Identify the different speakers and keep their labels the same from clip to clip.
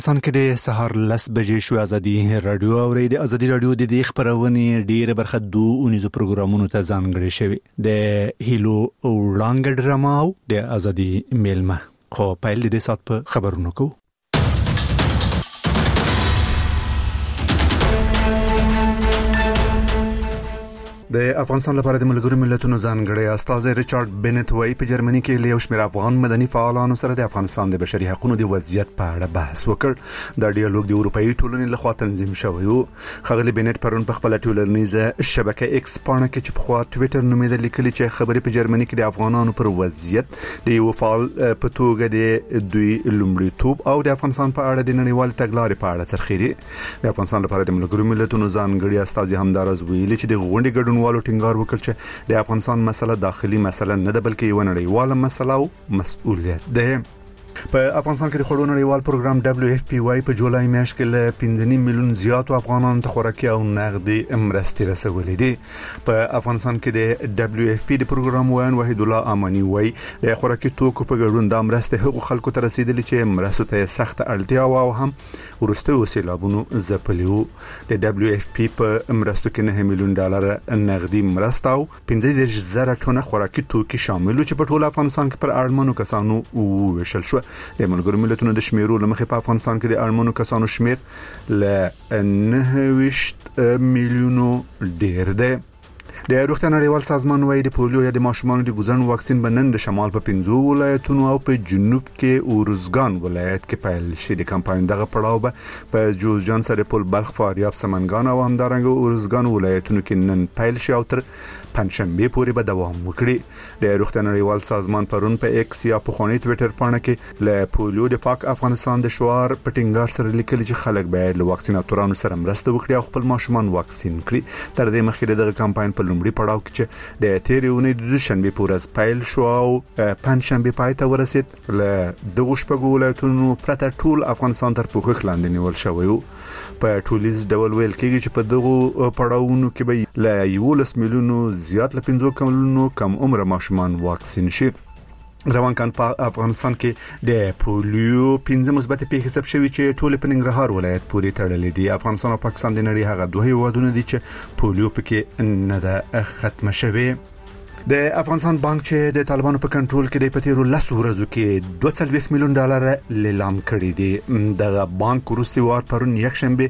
Speaker 1: سان کې د سهار 10 بجې شو ازادي رادیو اوري د ازادي رادیو د دې خبرونه ډیره برخه اونیزو پروګرامونو ته ځانګړي شوی د هیلو وړاندې ډرامه او د ازادي میلمه خو پیل د سات په خبرونو کو د افغانستان لپاره د ملګرو ملتونو ځانګړی استاذ ریچارډ بنت وای په جرمني کې له شمېر افغان مدني فعالانو سره د افغانستان د بشري حقوقو د وضعیت په اړه بحث وکړ. دا ډیالوګ د اروپאי ټولنې لخوا تنظیم شوی و. خغلی بنت پرون په خپل ټولنیزه شبکه ایکس باندې کې چې په خوا ټوئیټر نومېدل لیکلي چې خبرې په جرمني کې د افغانانو پر وضعیت د یو فعال په توګه د دوی لومړیتوب او د افغانستان په اړه د نړیوال تګلارې په اړه سرخيري. د افغانستان لپاره د ملګرو ملتونو ځانګړي استاذ همدارز ویلي چې د غونډې ګډون والو ټینګار وکړ چې د افغانستان مسله داخلي مسله نه ده بلکې یو نړیواله مسله او مسؤلیت ده. په افغانستان کې د خړو نړیوال پروګرام WFP په جولای میاشت کې له 15 میلیون زیات افغانانو ته خوراکي او نقدي مرستې رسولې دي. په افغانستان کې د WFP د پروګرام وان وحید الله امانی وای د خوراکي توکو په ګډون د مرستې حقوق خلکو ته رسیدلي چې مرستو ته سخت اړتیا او هم ورسته سیلابونو زپلیو. د WFP په مرستو کې 9 میلیون ډالر نقدي مرسته او 15,000 ټنه خوراکي توکي شامل چې په ټول افغانستان کې پر اړمنو کسانو وویشل شو. د ملګرو ملتونو د شمیرو لمخې په افغانستان کې د اړمنو کسانو شمیر ل 9 میلیونو ډیر دی. د روغتیا نړیوال سازمان وايي د پولیو یا د ماشومانو د ګوزن واکسین بنن د شمال په 15 ولایتونو او په جنوب کې اورزګان ولایت کې پیل شي. د کمپاین دغه پړاو به په جوزجان سرپل بلخ فاریاب سمنګان او همدارنګه اورزګان ولایتونو کې نن پیل شي او تر پنځشنبه پورې به دوام وکړي. د روغتیا نړیوال سازمان پرون په ایکس یا په خونی ټوئیټر باندې کې له پولیو د پاک افغانستان د شعار په ټینګار سره لیکلي چې خلک باید له واکسیناتورانو سره مرسته وکړي او خپل ماشومان واکسین کړي. تر دې مخکې دغه کمپاین په لومړي پړاو کې چې د تیرې اونۍ د دوشنبه پورې پیل شو او پنځشنبه پای ته ورسید. له دغه شپږ ولایتونو پرته ټول افغانستان تر پوښښ لاندې نیول شوی و. په ټولیز ډول ویل کېږي چې په دغه پړاوونو کې به له 11 میلیونو زیات له 15 کلونو کم عمر ماشومان واکسین شي. روان کان په افغانستان کې د پولیو 15 مثبت پیښې ثبت شوي چې ټول په ننګرهار ولایت پورې تړلې دي. افغانستان او پاکستان د نړۍ هغه دوه هیوادونه دي چې پولیو پکې نه ده ختم شوی. د افغانستان بانک چې د طالبانو په کنټرول کې د پتیرو 10 ورځو کې 2.2 میلیون ډالر لیلام کړی دی. د بانک وروستي وار پرون یک شنبه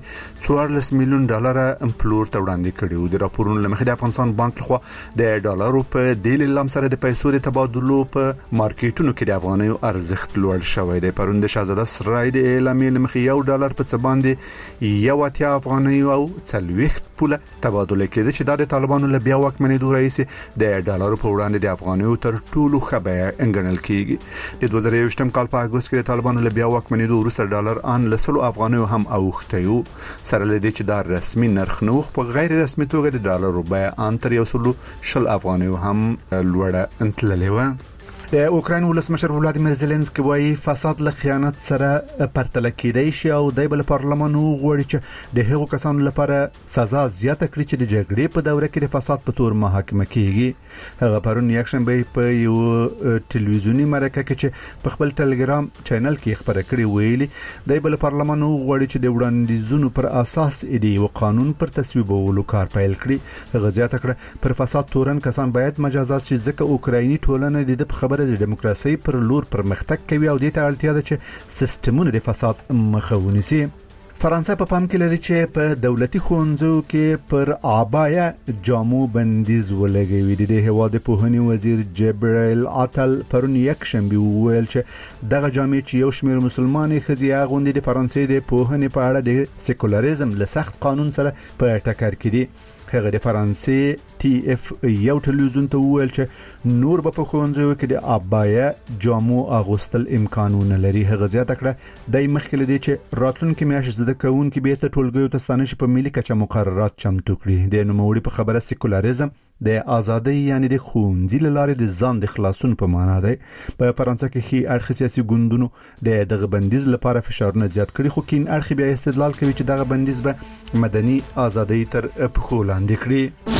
Speaker 1: 14 میلیون ډالر پلور ته وړاندې کړی و. د راپورونو لمخې د افغانستان بانک لخوا د ډالرو په د لیلام سره د پیسو د تبادلو په مارکیټونو کې د افغانیو ارزښت لوړ شوی دی. پرون د شاهزاده سرای د اعلامیې لمخې $1 په څه باندې 80 افغانۍ او 40 پوله تبادله کېده چې د طالبانو له بیا واکمنۍ راځي د ډالرو په وړاندې د افغانیو تر ټولو خبره انګڼل کیږي. د 2021 کال په اگست کې د طالبانو له بیا واکمنۍ وروسته ډالر ان لسلو افغانیو هم اوخته یو. سره لدې چې دا رسمي نرخ نه په غیر رسمي توګه د ډالرو بیه ان تر 100 افغانیو هم لوړه انتللې و. د اوکراین ولسمشر ولادیمیر زيلنسکي وايي فساد له خیانت سره پرتله کېدای شي او د پارلمان غوړي چې د هغو کسانو لپاره سزا زیاته کړي چې د جګړې په دوره کې د فساد په تور محاکمه کیږي. هغه پرون یک شنبه په یو ټلویزیونی مرکه کې چې په خپل ټلګرام چینل کې خبره کړې ویلي د پارلمان غوړي چې د وړاندیزونو پر اساس د یو قانون پر تصویبولو کار پیل کړي. هغه زیاته کړه پر فساد تورن کسان باید مجازات شي ځکه اوکرایني ټولنه د خبره د دیموکراسي پر لور پرمختګ کوي او د ته اړتیا ده چې سیستمونه د فساد مخه ونیسي. فرانسه په پام کې لري چې په دولتي ښوونځیو کې پر عبایا جامو بندیز ولګوي. د هواد پوهنې وزیر جبرائیل عطل پرون یک شنبه ویل چې دغه جامې چې یو شمېر مسلمانې ښځې غوندې د فرانسې د پوهنې په اړه د سیکولریزم له سخت قانون سره په ټکر کې دي. هغه د فرانسې TF یو ټلویزیون ته ویل چې نور په ښوونځیو کې د عبایا جامو اغوستل امکانونه لري. هغه زیاته کړه د مخکله دي چې راتلونکي میاشت زده کوونکي بیرته ټولګیو ته ستانه شي په ملي کچه مقررات چمتو کړي. د نوموړي په خبره سیکولریزم د ازادۍ یعنی د خوندې لاره د ځان د خلاصون په معنا دی. په فرانسه کې خي اړخ سیاسي ګوندونو د دغه بندیز لپاره فشارونه زیات کړي خو کین اړخ بیا استدلال کوي چې دغه بندیز به مدني ازادۍ تر پخو لاندې کړي.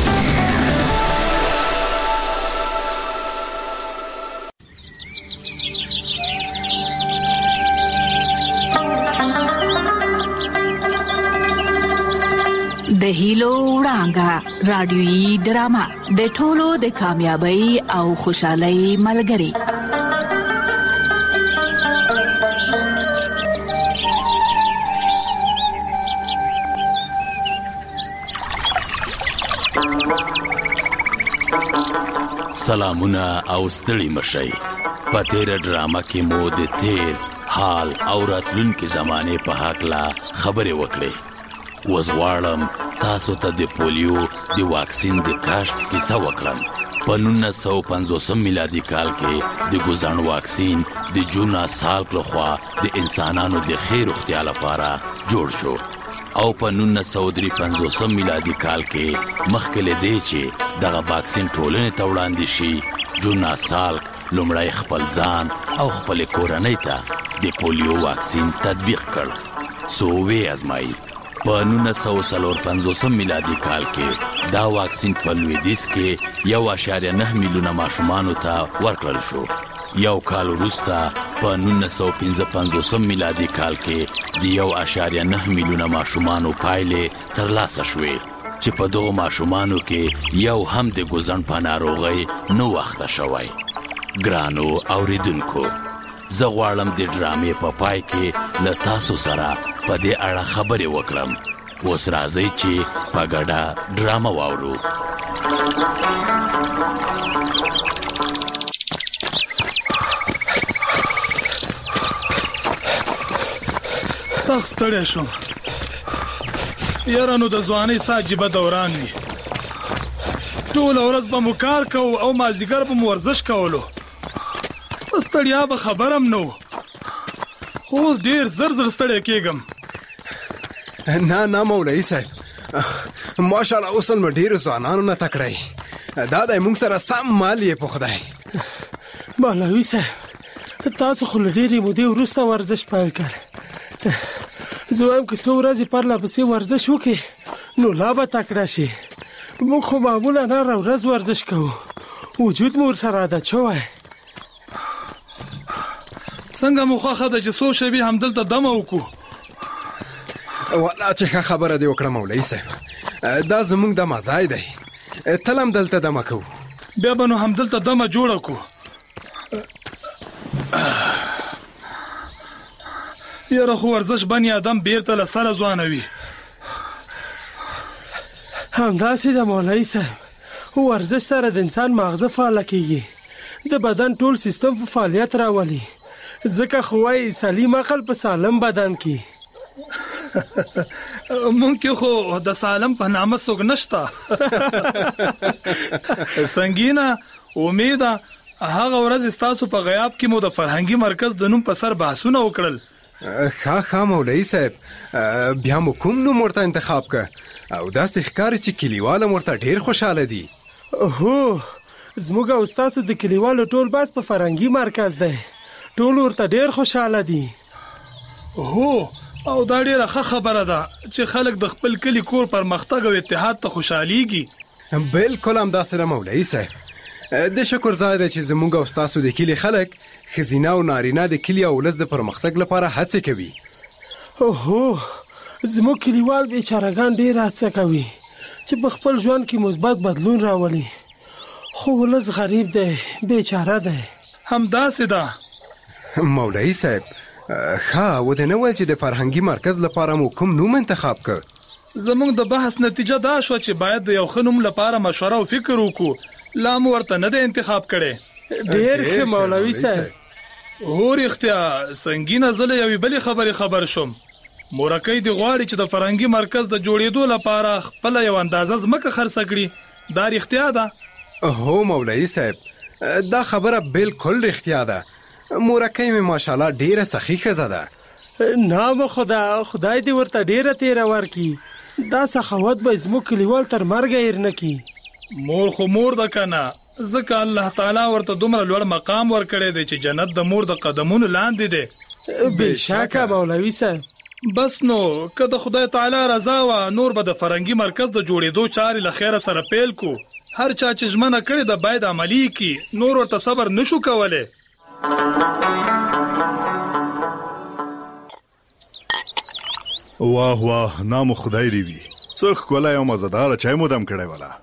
Speaker 2: د هیلو وړانګه رادیويي ډرامه د ټولو د کامیابی او خوشحالۍ ملګری.
Speaker 3: سلامونه او ستړي مشئ. په تیر ډرامه کې مو د تیر حال او راتلونکي زمانه په حقله خبرې وکړې. وزغواړم تاسو ته د پولیو د واکسین د کشف کیسه وکړم. په 1950 میلادي کال کې د ګوزان واکسین د جونا سال لخوا د انسانانو د خیر او اختیار لپاره جوړ شو او په 1953 میلادي کال کې مخکې لدې چې دغه واکسین ټولنې ته وړاندې شي جونا سال لومړی خپل ځان او خپل کورنۍ ته د پولیو واکسین تطبیق کړ. سووي ازمایي په 1950 میلادي کال کې دا واکسین په لویدیځ کې 1.9 میلیونه ماشومانو ته ورکړل شو. یو کال وروسته په 1955 میلادي کال کې د 1.9 میلیونه ماشومانو پایلې ترلاسه شوې چې په دغو ماشومانو کې یو هم د ګوزن په ناروغۍ نه وخته شوی. ګرانو اوریدونکو، زه غواړم د ډرامې په پای کې له تاسو سره په دې اړه خبرې وکړم. اوس راځئ چې په ګډه ډرامه واورو.
Speaker 4: سخت ستړی شوم. یاره نو د ځوانۍ څه عجیبه دوران وي. ټوله ورځ به مو کار کوو او مازدیګر به مو ورزش کولو. په ستړیا به خبرم نه و، خو اوس ډېر زر ستړی کېږم.
Speaker 5: نه مولوي صاحب، ماشاءالله اوس نو ډېرو ځوانانو نه تکړی. دا دی موږ سره سم مال یې په خدای.
Speaker 6: مولوي صاحب، تاسو خو له ډېرې مودې وروسته ورزش پیل کړ. زه وایم که څو ورځې پرله پسې ورزش وکړې نو لا به تکړه شي. موږ خو معمولا هره ورځ ورزش کوو، وجود مو ورسره عادت شوی.
Speaker 4: څنګه مو خوښه ده چې څو شېبې همدلته دمه وکړو؟
Speaker 5: والله چې ښه خبره دې وکړه مولوي صاحب. دا زموږ دمه ځای دی، تل هم دلته دمه کوو.
Speaker 4: بیا به نو همدلته دمه جوړه کړو. یاره خو ورزش بني آدم بیرته له سره ځوانوي.
Speaker 6: همداسې د مولوي صاحب، ورزش سره د انسان ماغزه فعاله کېږي، د بدن ټول سیستم په فعالیت راولي. ځکه خو وایي سلیم عقل په سالم بدن کې.
Speaker 4: مونږ کې خو د سالم په نامه څوک نشته. سنگینه امیده هغه ورځ ستاسو په غیاب کې مو د فرهنګي مرکز د نوم په سر بحثونه وکړل.
Speaker 5: ښه مولوي صاحب، بیا مو کوم نوم ورته انتخاب که او داسې ښکاري چې کلیوال ورته ډېر خوشحاله دي.
Speaker 6: هو، زموږ او ستاسو د کلیوالو ټول بس په فرهنګي مرکز دی، ټول ورته ډېر خوشحاله دي.
Speaker 4: هو، او دا ډېره ښه خبره ده چې خلک د خپل کلي کور پرمختګ او اتحاد ته خوشحالیږي.
Speaker 5: بالکل همداسې ده مولوي صاحب. د شکر ځای دی چې زموږ او ستاسو د کلي خلک ښځینه او نارینه د کلي او ولس د پرمختګ لپاره هڅې کوي.
Speaker 6: هو، زموږ کلیوال بیچارهګان ډېر هڅه کوي چې په خپل ژوند کې مثبت بدلون راولي، خو ولس غریب دی، بیچاره دی.
Speaker 4: همداسې ده
Speaker 5: مولوي صاحب. ښه، و دې نه ویل چې د فرهنګي مرکز لپاره مو کوم نوم انتخاب کړ؟
Speaker 4: زموږ د بحث نتیجه دا شوه چې باید د یو ښه نوم لپاره مشوره او فکر وکړو. لا مو ورته نه دی انتخاب کړی.
Speaker 6: ډېر ښه مولوي صاحب.
Speaker 4: هو رښتیا، سنګینه زه له یوې بلې خبرې خبر شوم. مورکۍ دې غواړي چې د فرهنګي مرکز د جوړېدو لپاره خپله یو اندازه ځمکه خرڅه کړي. دا رښتیا ده؟
Speaker 5: هو مولوي صاحب، دا خبره بالکل رښتیا ده. مورکۍ مې ماشاءالله ډېره سخي ښځه ده.
Speaker 6: نام خدای دې ورته ډېره تیره ورکړي. دا سخاوت به زموږ کلیوال تر مرګه هېر نه کړي.
Speaker 4: مور خو مور ده که نه، ځکه الله تعالی ورته دومره لوړ مقام ورکړی دی چې جنت د مور د قدمونو لاندې دی.
Speaker 6: بېشکه مولوي صاحب.
Speaker 4: بس نو که د خدای تعالی رضا وه نور به د فرهنګي مرکز د جوړېدو چارې له خیره سره پیل کو. هر چا چې ژمنه کړې ده باید عملي کړي، نور ورته صبر نشو کولی.
Speaker 7: واه نام خدای دی وي.
Speaker 1: څه ښکلی او مزهداره چای مو دم کړی ولا.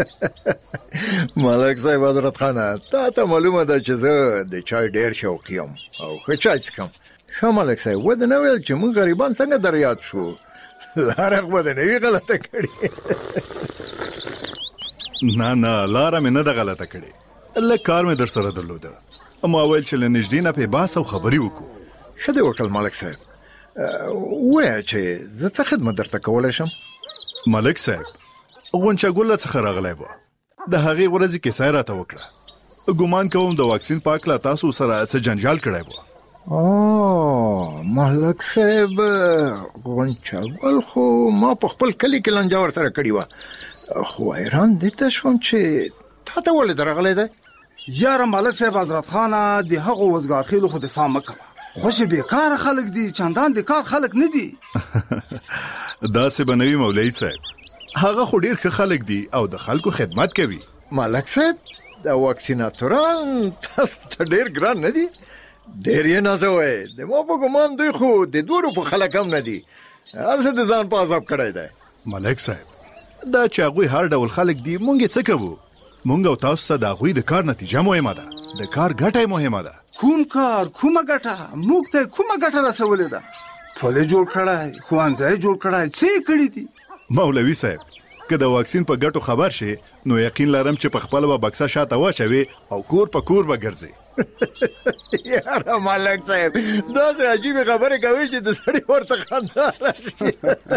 Speaker 7: ملک صاحب حضرت خانه تا ته معلومه ده چې زه د چای ډېر شوقي یم او ښه چای څښم. ښه ملک صاحب ودې نه ویل چې موږ غریبان څنګه در یاد شو؟ لاره خو دې نه وي غلطه کړې.
Speaker 1: نه لاره مې نه ده غلطه کړې، لږ کار مې در سره درلوده. ما ویل چې له نږدې نه پې بحث او خبرې وکړو.
Speaker 7: ښه دې وکړل ملک صاحب. ووایه چې زه څه خدمت درته کولی شم؟
Speaker 1: ملک صاحب غونچه ګله څخه راغلی وه، د هغې ورځې کیسه یې راته وکړه. ګمان کوم د واکسین په هکله تاسو سره څه جنجال کړی وه.
Speaker 7: ملک صاحب غونچه ګل خو ما په خپل کلي کې لانجه ورسره کړې وه، خو حیران دې ته شوم چې تا ته ولې درغلی دی؟
Speaker 8: یاره ملک صاحب حضرت خانه د هغو وزګارخیلو خو دفاع مه کوه، خوش بیکار خلک دي، چندان د کار خلک نه دي.
Speaker 1: داسې به نه وي مولوي صاحب، هغه خو ډېر ښه خلک دي او د خلکو خدمت کوي.
Speaker 7: ملک صاحب د واکسیناتوران تاسو ته ډېر ګران نه دي؟ ډېر یې نازوئ. د ما په ګمان دوی خو د 2 روپو خلک هم نه دي، هسې د ځان په عذاب کړی دی.
Speaker 1: ملک صاحب دا چې هغوی هر ډول خلک دي، مونږ یې څه کوو؟ مونږ او تاسو ته د هغوی د کار نتیجه مهمه ده، د کار ګټه مهمه ده.
Speaker 8: کوم کار کومه ګټه موږ ته کومه ګټه رسولې ده؟ پل جوړ کړای، ښوونځی جوړ کړای، څه یې کړي دي؟
Speaker 1: مولوي صاحب که د واکسین په ګټو خبر شي نو یقین لرم چې په خپله به بکسه شاته واچوي او کور په کور به ګرځي.
Speaker 7: یاره ملک صاحب داسې عجیبې خبرې کوي چې د سړي ورته خندا راشي.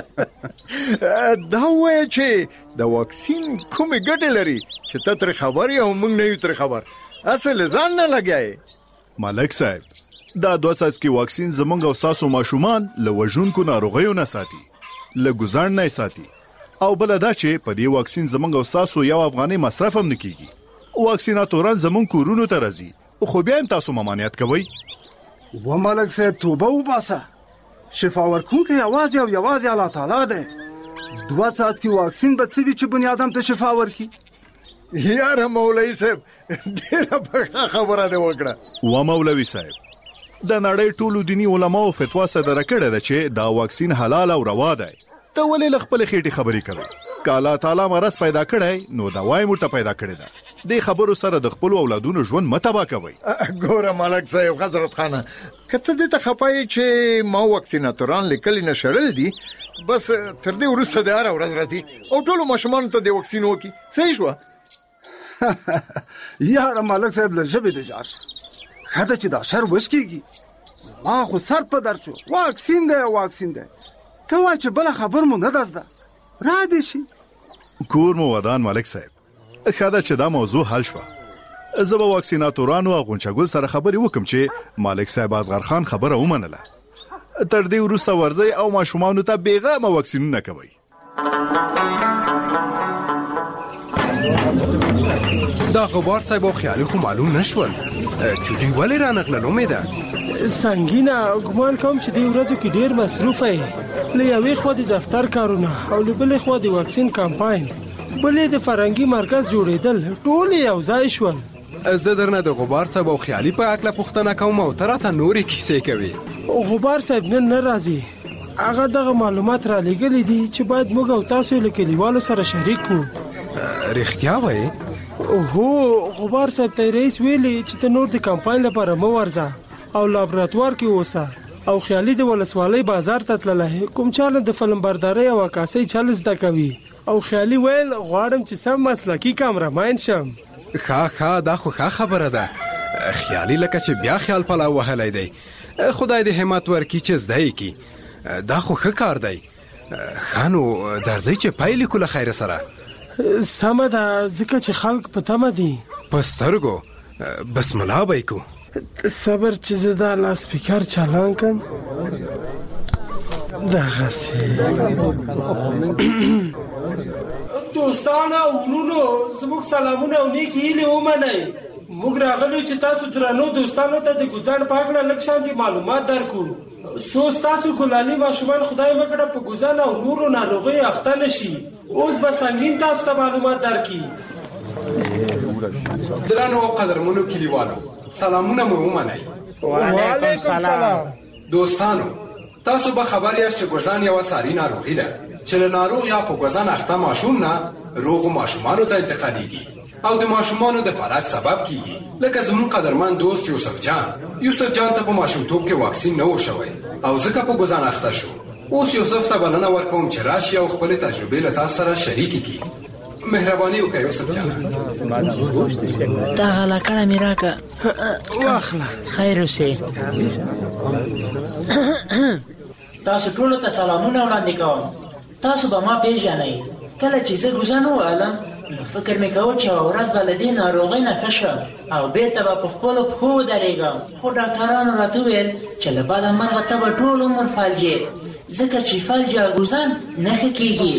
Speaker 7: دا ووایه چې د واکسین کومې ګټې لري چې ته ترې خبر یې او موږ نه یو ترې خبر، اصل ځان نه لګیایې.
Speaker 1: ملک صاحب دا 2 څاڅکي واکسین زمونږ او ستاسو ماشومان له وژونکو ناروغیو نه ساتي، له ګزاڼ نه ساتي، او بل دا چې په دې واکسین زمونږ او ستاسو 1 افغانۍ مصرف هم نه کیږي. واکسیناتوران زمونږ کورونو ته راځي، خو بیا هم تاسو ممانعت کوئ.
Speaker 8: و ملک صاحب توبه وباسه، شفا ورکوونکی یوازې او یوازې الله تعالی دی. 2 څاڅکي واکسین به څه وي چې بني آدم ته شفا ورکي؟
Speaker 7: یاره مولوي صاحب ډېره پخه خبره دې وکړه.
Speaker 1: و مولوي صاحب د نړۍ ټولو دیني علماو فتوا صدره کړې ده چې دا واکسین حلال او روا دی. ته ولې له خپلې خېټې خبرې کوې؟ که الله تعالی مرض پیدا کړی نو دوا یې موږ ته پیدا کړې ده. دې خبرو سره د خپلو اولادونو ژوند مه تباه کوئ.
Speaker 7: ګوره ملک صاحب حضرت خانه که ته دې ته خفه یې چې ما واکسیناتوران له کلي نه شړل دي، بس تر دې وروسته د هره ورځ راځي او ټولو ماشومانو ته د واکسین وکړي. صحیح شوه؟
Speaker 8: یاره ملک صاحب له ژبې د جار شه، ښه ده چې دا شر وشکېږي. ما خو سر په در شو، واکسین دی واکسین دی، ته وایه چې بله خبر مو نه ده زده، را دې شي.
Speaker 1: کور مو ودان ملک صاحب، ښه ده چې دا موضوع حل شوه. زه به واکسیناتورانو او غونچه‌ګل سره خبرې وکم چې ملک صاحب اصغر خان خبره ومنله. تر دې وروسته ورځئ او ماشومانو ته بېغمه واکسینونه کوئ.
Speaker 5: دا غبار صاحب او خیالي خو معلوم نشول چې دوی ولې رانغلل. امیده
Speaker 6: سنگینه ګمان کوم چې دې ورځو کې ډېر مصروفه یې، له یوې خوا د دفتر کارونه او له بلې خوا د واکسین کمپاین، بلې د فرهنګي مرکز جوړېدل، ټول یو ځای شول.
Speaker 5: زه درنه د غبار صاحب او خیالي په هکله پوښتنه کوم او ته راته نورې کیسې کوي.
Speaker 6: غبار صاحب نن نه راځي، هغه دغه معلومات را لېږلي دي چې باید موږ او تاسو له کلیوالو سره شریک کړو.
Speaker 5: رښتیا وایې؟
Speaker 6: هو غبار صاحب ته رئیس ویلي چې ته نور د کمپاین لپاره مه ورځه او لابراتوار کې اوسه، او خیالي د ولسوالۍ بازار ته تللی، کوم چاله د فلم بردارۍ او عکاسۍ چل زده کوي، او خیالي ویل غواړم چې سم مسلکي کامرمین شم.
Speaker 5: ښه دا خو ښه خبره ده. خیالي لکه چې بیا خیال پلاو وهلی دی، خدای دې همت ورکړي چې زده یې کړي. دا خو ښه کار دی. ښه نو درځئ چې پیل کړو له خیره سره.
Speaker 6: سمه ده، ځکه چې خلک په تمه دي.
Speaker 5: په سترګو بسم الله به یې کوو.
Speaker 6: صبر چې زه دا لاسپیکر چالان کړم. دغسې دوستانو او ورونو زموږ سلامونه او نیکې هیلې ومنئ. موږ راغلو چې تاسو درنو دوستانو ته د ګوزاڼ په هکله لږ شانتې معلومات درکړو. څو ستاسو ګلالي ماشومان خدای مکړه په ګوزاڼ او نورو ناروغیو اخته نه شي. اوس به سنګین تاسو ته معلومات درکړي.
Speaker 5: درنو او قدرمنو کلیوالو، سلامونه مو ومنئ.
Speaker 6: وعلیکم سلام.
Speaker 5: دوستانو تاسو به خبر یاست چې ګوزان یوه ساري ناروغي ده چې له ناروغ یا په ګوزان اخته ماشوم نه روغو ماشومانو ته انتقالیږي او د ماشومانو د فلج سبب کیږي. لکه زموږ قدرمن دوست یوسف جان ته په ماشومتوب کې واکسین نه و شوی او ځکه په ګوزان اخته شو. اوس یوسف ته بلنه ورکوم چې راشي او خپلې تجربې له تاسو سره شریکې کړي. مهرباني وکړئ یوسف جان.
Speaker 9: دا غلاکړه مې راکړه.
Speaker 6: واخله.
Speaker 9: خیر اوسې.
Speaker 10: تاسو ټولو ته سلامونه وړاندې کوم. تاسو به ما پیژنئ. کله چې زه ګوزان ووهلم نو فکر مې کوه چې یوه ورځ به له دې ناروغۍ نه ښه شم او بېرته به په خپلو پښو ودرېږم. خو ډاکټرانو راته وویل چې له بده مرغه ته به ټول عمر فلجې، ځکه چې فلج یا ګوزان نه ښه کېږي.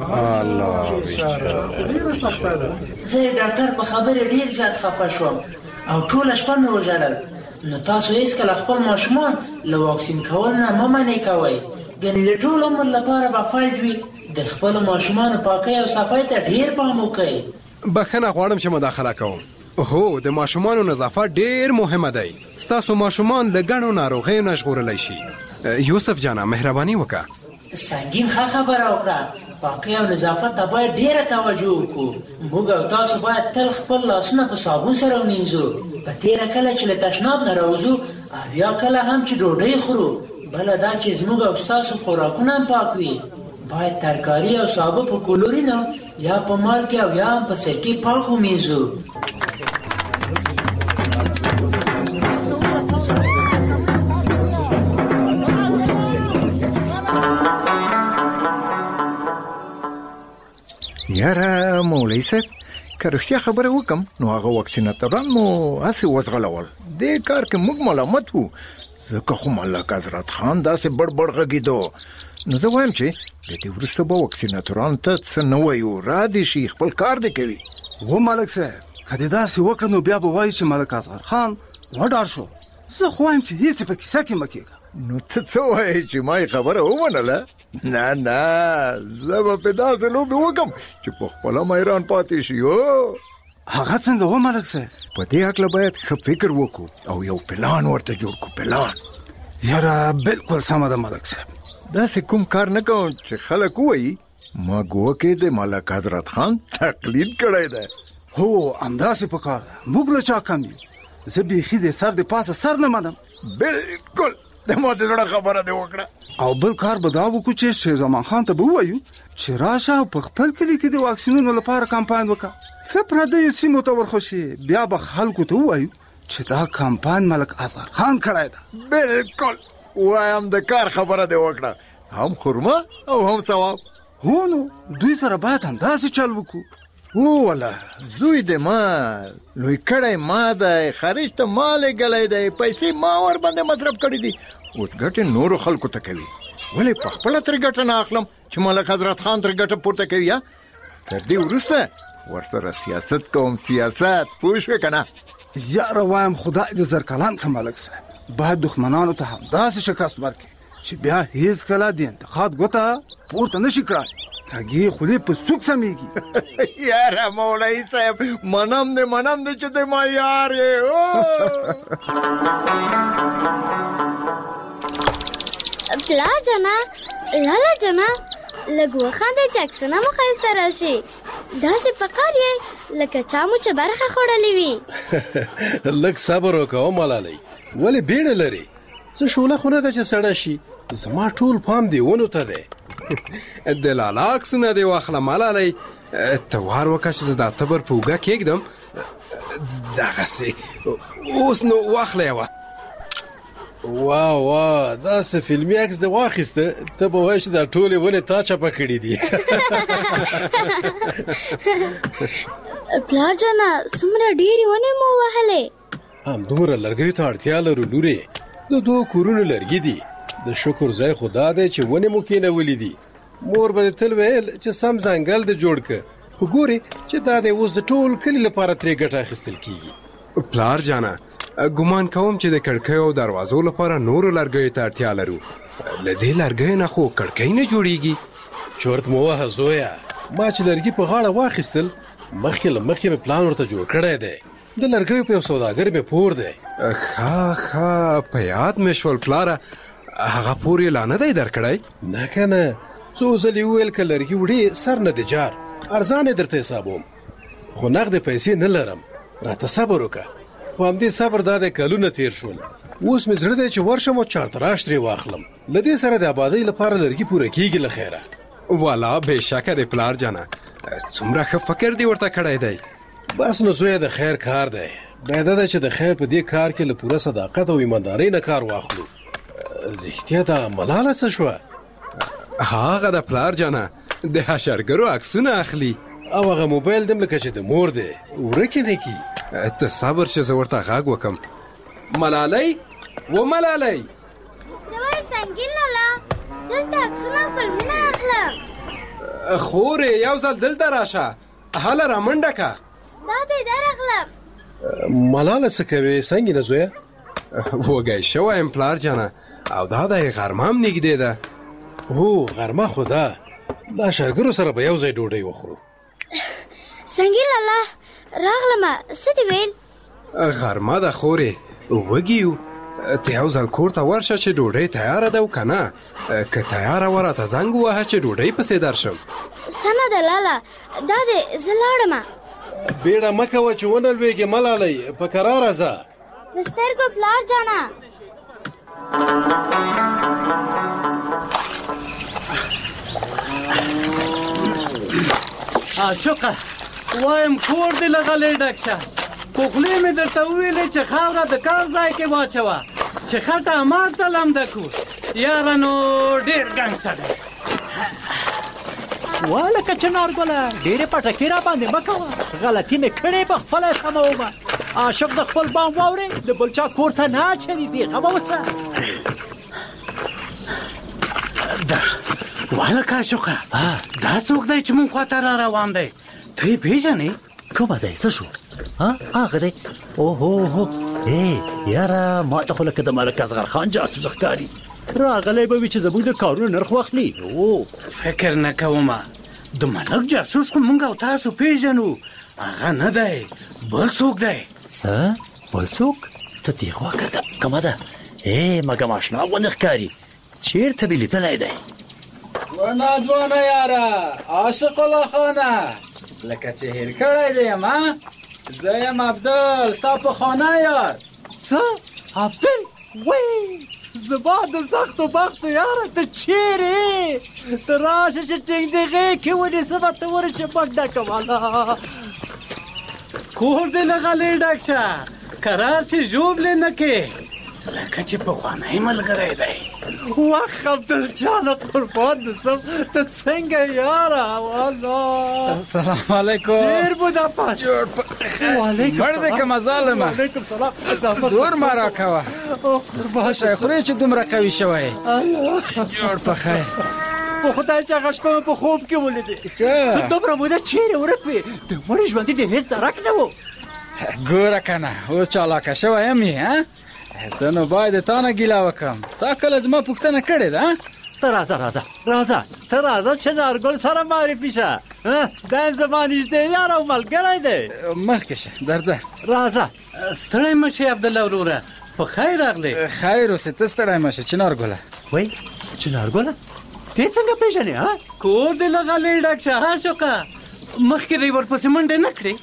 Speaker 10: زه د ډاکټر په خبرې ډېر زیات خفه شوم او ټوله شپه مې وژړل. نو تاسو هېڅکله خپل ماشومان له واکسین کول نه مه منې کوئ، ګنې د ټول عمر لپاره به فلج وي. د خپلو ماشومانو پاکۍ او صفای ته ډېر پام وکئ.
Speaker 5: بخښنه غواړم چې مداخله کوم. هو د ماشومانو نظافت ډېر مهمه دی. ستاسو ماشومان له ګڼو ناروغیو نه ژغورلی شي. یوسف جانه مهرباني وکړه.
Speaker 10: سنګین ښه خبره وکړه. پاکۍ او نظافت ته باید ډېره توجه وکړو. موږ او تاسو باید تل خپل لاسونه په صابون سره ومینځو. په تېره کله چې له تشناب نه راوځو او یا کله هم چې ډوډۍ خورو. بله دا چې زموږ او ستاسو خوراکونه هم پاک وي. باید ترکاري او سابه په کلورینو یا په مالګې او یا هم په سرکې پاک ومینځو.
Speaker 7: یاره مولوي صاحب که رښتیا خبره وکم نو هغه واکسیناتوران مو هسې وزغلول. دې کار کې موږ ملامت وو، ځکه خو ملک حضرت خان داسې بړ غږېدو. نو زه وایم چې د دې وروسته به واکسیناتورانو ته څه نه وایو، را دې شي خپل کار دې کوي.
Speaker 8: و ملک صاحب که دې داسې وکړه نو بیا به وایي چې ملک اصغر خان وډار شو. زه خو وایم چې هېڅ په کیسه کې مه کېږه.
Speaker 7: نو ته څه وایې چې ما یې خبره ومنله؟ نه زه به په داسې لوبې وکړم چې په خپله میران پاتې شي.
Speaker 8: هغه څنګه و ملک صاحب؟
Speaker 7: په دې هکله باید ښه فکر وکړو او یو پلان ورته جوړ کړو. پلان
Speaker 8: یاره بالکل سمه ده ملک صاحب.
Speaker 7: داسې کوم کار نه کوم چې خلک ووایي ما ګوکې د ملک حضرت خان تقلید کړی دی.
Speaker 8: هو همداسې په کار ده. موږ له چا کم یو. زه بیخي د سر د پاسه سر نه منم.
Speaker 7: بالکل د ما د زړه خبره دې وکړه.
Speaker 8: او بل کار به دا وکړو چې شیر زمان خان ته به ووایو چې راشه او په خپل کلي کې د واکسینونو لپاره کمپاین وکړه. څه پردیو سیمو ته ورخوشي، بیا به خلکو ته ووایو چې دا کمپاین ملک اصغر خان کړی ده.
Speaker 7: بالکل وایم د کار خبره دې وکړه. هم خرمه او هم ثواب.
Speaker 8: هو نو دوی سره باید همداسې چل وکړو.
Speaker 7: واله زوی د ما لوی کړی ما دی، خارج ته ما لېږلی دی، پیسې ما ور باندې مصرف کړي دي. اوس ګټې نورو خلکو ته کوي. ولې په خپله ترې ګټه نه اخلم چې ملک حضرت خان ترې ګټه پورته کوي؟ یا تر دې وروسته ورسره سیاست کوم. سیاست پوه شوې که نه؟
Speaker 8: یاره وایم خدای دې زرکلان که ملک صاحب باید دښمنانو ته همداسې شکست ورکړي چې بیا هېڅکله د انتقاد ګوته پورته نه شي کړای. کږې خولې په سوک سمیږي.
Speaker 7: یاره مولوي صاحب منم دې چې د ما یار یې.
Speaker 11: پلار جانا، لالا جانا، لږ وخانده چې عکسونه مو ښایسته راشي. داسې په کار یې لکه چا مو چې برخه خوړلې وي.
Speaker 12: لږ صبر وکړه ملالۍ، ولې بیړه لري؟ څه شوله خو نه ده چې سړه شي. زما ټول پام دې ونو ته دی.
Speaker 5: د لالا عکسونه دې واخله ملالۍ. ته وار وکړه چې زه دا تبر په اوږه کېږدم. دغسې اوس نو واخله یوه.
Speaker 12: وا داسې فلمي عکس دې واخیسته، ته به وایې چې دا ټولې ونې تا چپه کړي دي.
Speaker 11: پلار جانا څومره ډېرې ونې مو وهلې.
Speaker 12: همدومره لرګیو ته اړتیا لرو لورې. د 2 کورونو لرګي دي. د شکر ځای خدا دی چې ونې مو کېنولې دي. مور به دې تل ویل چې سم ځنګل دې جوړ که، خو ګورې چې دا دی اوس د ټول کلي لپاره ترې ګټه اخیستل کېږي.
Speaker 5: پلار جانه ګمان کوم چې د کړکیو او دروازو لپاره نورو لرګیو ته اړتیا لرو. له دې لرګیو نه خو کړکۍ نه جوړیږي.
Speaker 12: چورت مو وهه زویه، ما چې لرګي په غاړه واخیستل مخکې له مخکې مې پلان ورته جوړ کړی دی. د لرګیو په یو سوداګر مې پور دی.
Speaker 5: ښه په یاد مې شول پلاره. هغه پور یې لا نه دی درکړی؟
Speaker 12: نه کنه، څو ځلې وویل که لرګي وړي سر نه دی جار، ارزان یې درته حسابوم، خو نغدې پیسې نه لرم، راته صبر وکړه. په همدې صبر دا د کلونه تیر شول، اوس مې زړه دی چې ورشم او چارتراش ترې واخلم. له دې سره د آبادۍ لپاره لرګي پوره کېږي له خیره.
Speaker 5: والا بېشکه د پلار جانه، څومره ښه فکر دی ورته کړی دی.
Speaker 12: بس نو زویه د خیر کار دی، باید ده چې د خیر په دې کار کې له پوره صداقت او ایماندارۍ نه کار واخلو. رښتیا دا ملاله څه شوه؟
Speaker 5: هغه د پلار جانه د حشرګرو عکسونه اخلي
Speaker 12: او هغه موبایل دم لکه چې د مور دی ورکې نه کی.
Speaker 5: ته صبر شه، زه ورته غږ وکم. ملالۍ و ملالۍ،
Speaker 11: سوای سنگین لالا، دلته عکسونه فلمونه اخلم.
Speaker 5: خورې یو ځل دلته راشه، هله رامنډه که.
Speaker 11: دا دی در اخلم.
Speaker 12: ملاله څه کوې؟ څنګه نه زویه؟
Speaker 5: وږی شوی یم پلار جانه، او دا د غرمه هم نږدې ده.
Speaker 12: هو غرمه خو ده، دا شرګرو سره به یو ځای ډوډۍ وخورو.
Speaker 11: سنگین لالا راغلمه، څه دې ویل؟
Speaker 5: غرمه ده خورې، وږي یو. ته یو ځل کور ته ورشه چې ډوډۍ تیاره ده او که نه، که تیاره وه راته زنګ ووهه چې ډوډۍ پسې درشم.
Speaker 11: سمه ده لالا، دا دی زه لاړمه.
Speaker 12: بیړه مه کوه چې ونه لوېږې ملالۍ، په کراره ځه.
Speaker 11: د سترګو پلار جانه.
Speaker 13: عاشقه وایم کور دې له غلې ډک شه، په خولې مې درته وویلې چې خاوره د کار ځای کې واچوه، چې خټه ماته لمده کړو. یاره نو ډېر ګنګسه دی.
Speaker 14: والکه چنارګله ډېرې پټکې را باندې مه کوه، غلطي مې کړې په خپله سمومه. عاشق د خپل بام واورې د بل چا کور ته نه اچوي، بېغمه اوسه.
Speaker 13: والکه عاشقه دا څوک دی چې مونږ خواته را روان دی؟ ته یې پېژنې؟
Speaker 14: کومه دی؟ څه شو؟ هغه دی؟ اوهو یاره ما ته خو لکه د ملک اصغر خان جاسوس ښکاري. راغلی به وي چې زموږ د کارونو نرخ واخلي.
Speaker 13: فکر نه کومه، د ملک جاسوس خو مونږ او تاسو پېژنو، هغه نه دی، بل څوک دی.
Speaker 14: څه بل څوک؟ ته دې خوا کته کومه ده؟ مګم اشنا غوندې ښکاري، چېرته مې لیدلی دی؟
Speaker 15: ځوانه یاره عاشق الله خانه، لکه چې هېر کړی دی یم. زه یم عبدل، ستا په خانه یار.
Speaker 14: څه عبدل؟ وی زما د سختو بختو یاره، ته چیرې؟ ته راشه چې ټینګ دې غېږ کې ونیسمه، ته ورې چې مږ ډکه والا.
Speaker 13: کور دې له غلې ډک شه، کرار چې ژوبلې نه کې، لکه چې پخوانی ملګری دی.
Speaker 14: وخ عبدل جانه قربان دې سم، ته څنګه یاره؟ والا
Speaker 15: السلام علیکم.
Speaker 14: ډېر بودا پاس. وعلیکم
Speaker 15: مړ دې که مظالمه.
Speaker 14: وعلیکم سلام.
Speaker 15: زور مه راکوه، څه خورې چې دومره قوي شوی. جوړ په خیر.
Speaker 14: په خدای چې هغه شپه په خوب کې ولیدې، ته دومره موده چیرې ورک وې؟ د مړي ژوندي دې هېڅ درک نه و.
Speaker 15: ګوره که نه اوس چالاکه شوی یم یې. زه نو باید د تا نه ګیله وکړم، تا کله زما پوښتنه کړې ده؟
Speaker 14: ته راځه ته راځه چې نارګل سره معرفي شه. دا یم زما نږدې یار او ملګری دی.
Speaker 15: مخکې شه درځه.
Speaker 13: راځه. ستړی مه شې عبدالله وروره، په خیر راغلی.
Speaker 15: خیر اوسې، ته ستړی مه شه. چنارګله
Speaker 14: وایي چنارګله دې څنګه پېژنې؟
Speaker 13: کور دې له غلې ډک شه عاشقه، مخکې دې ورپسې منډې نه کړې؟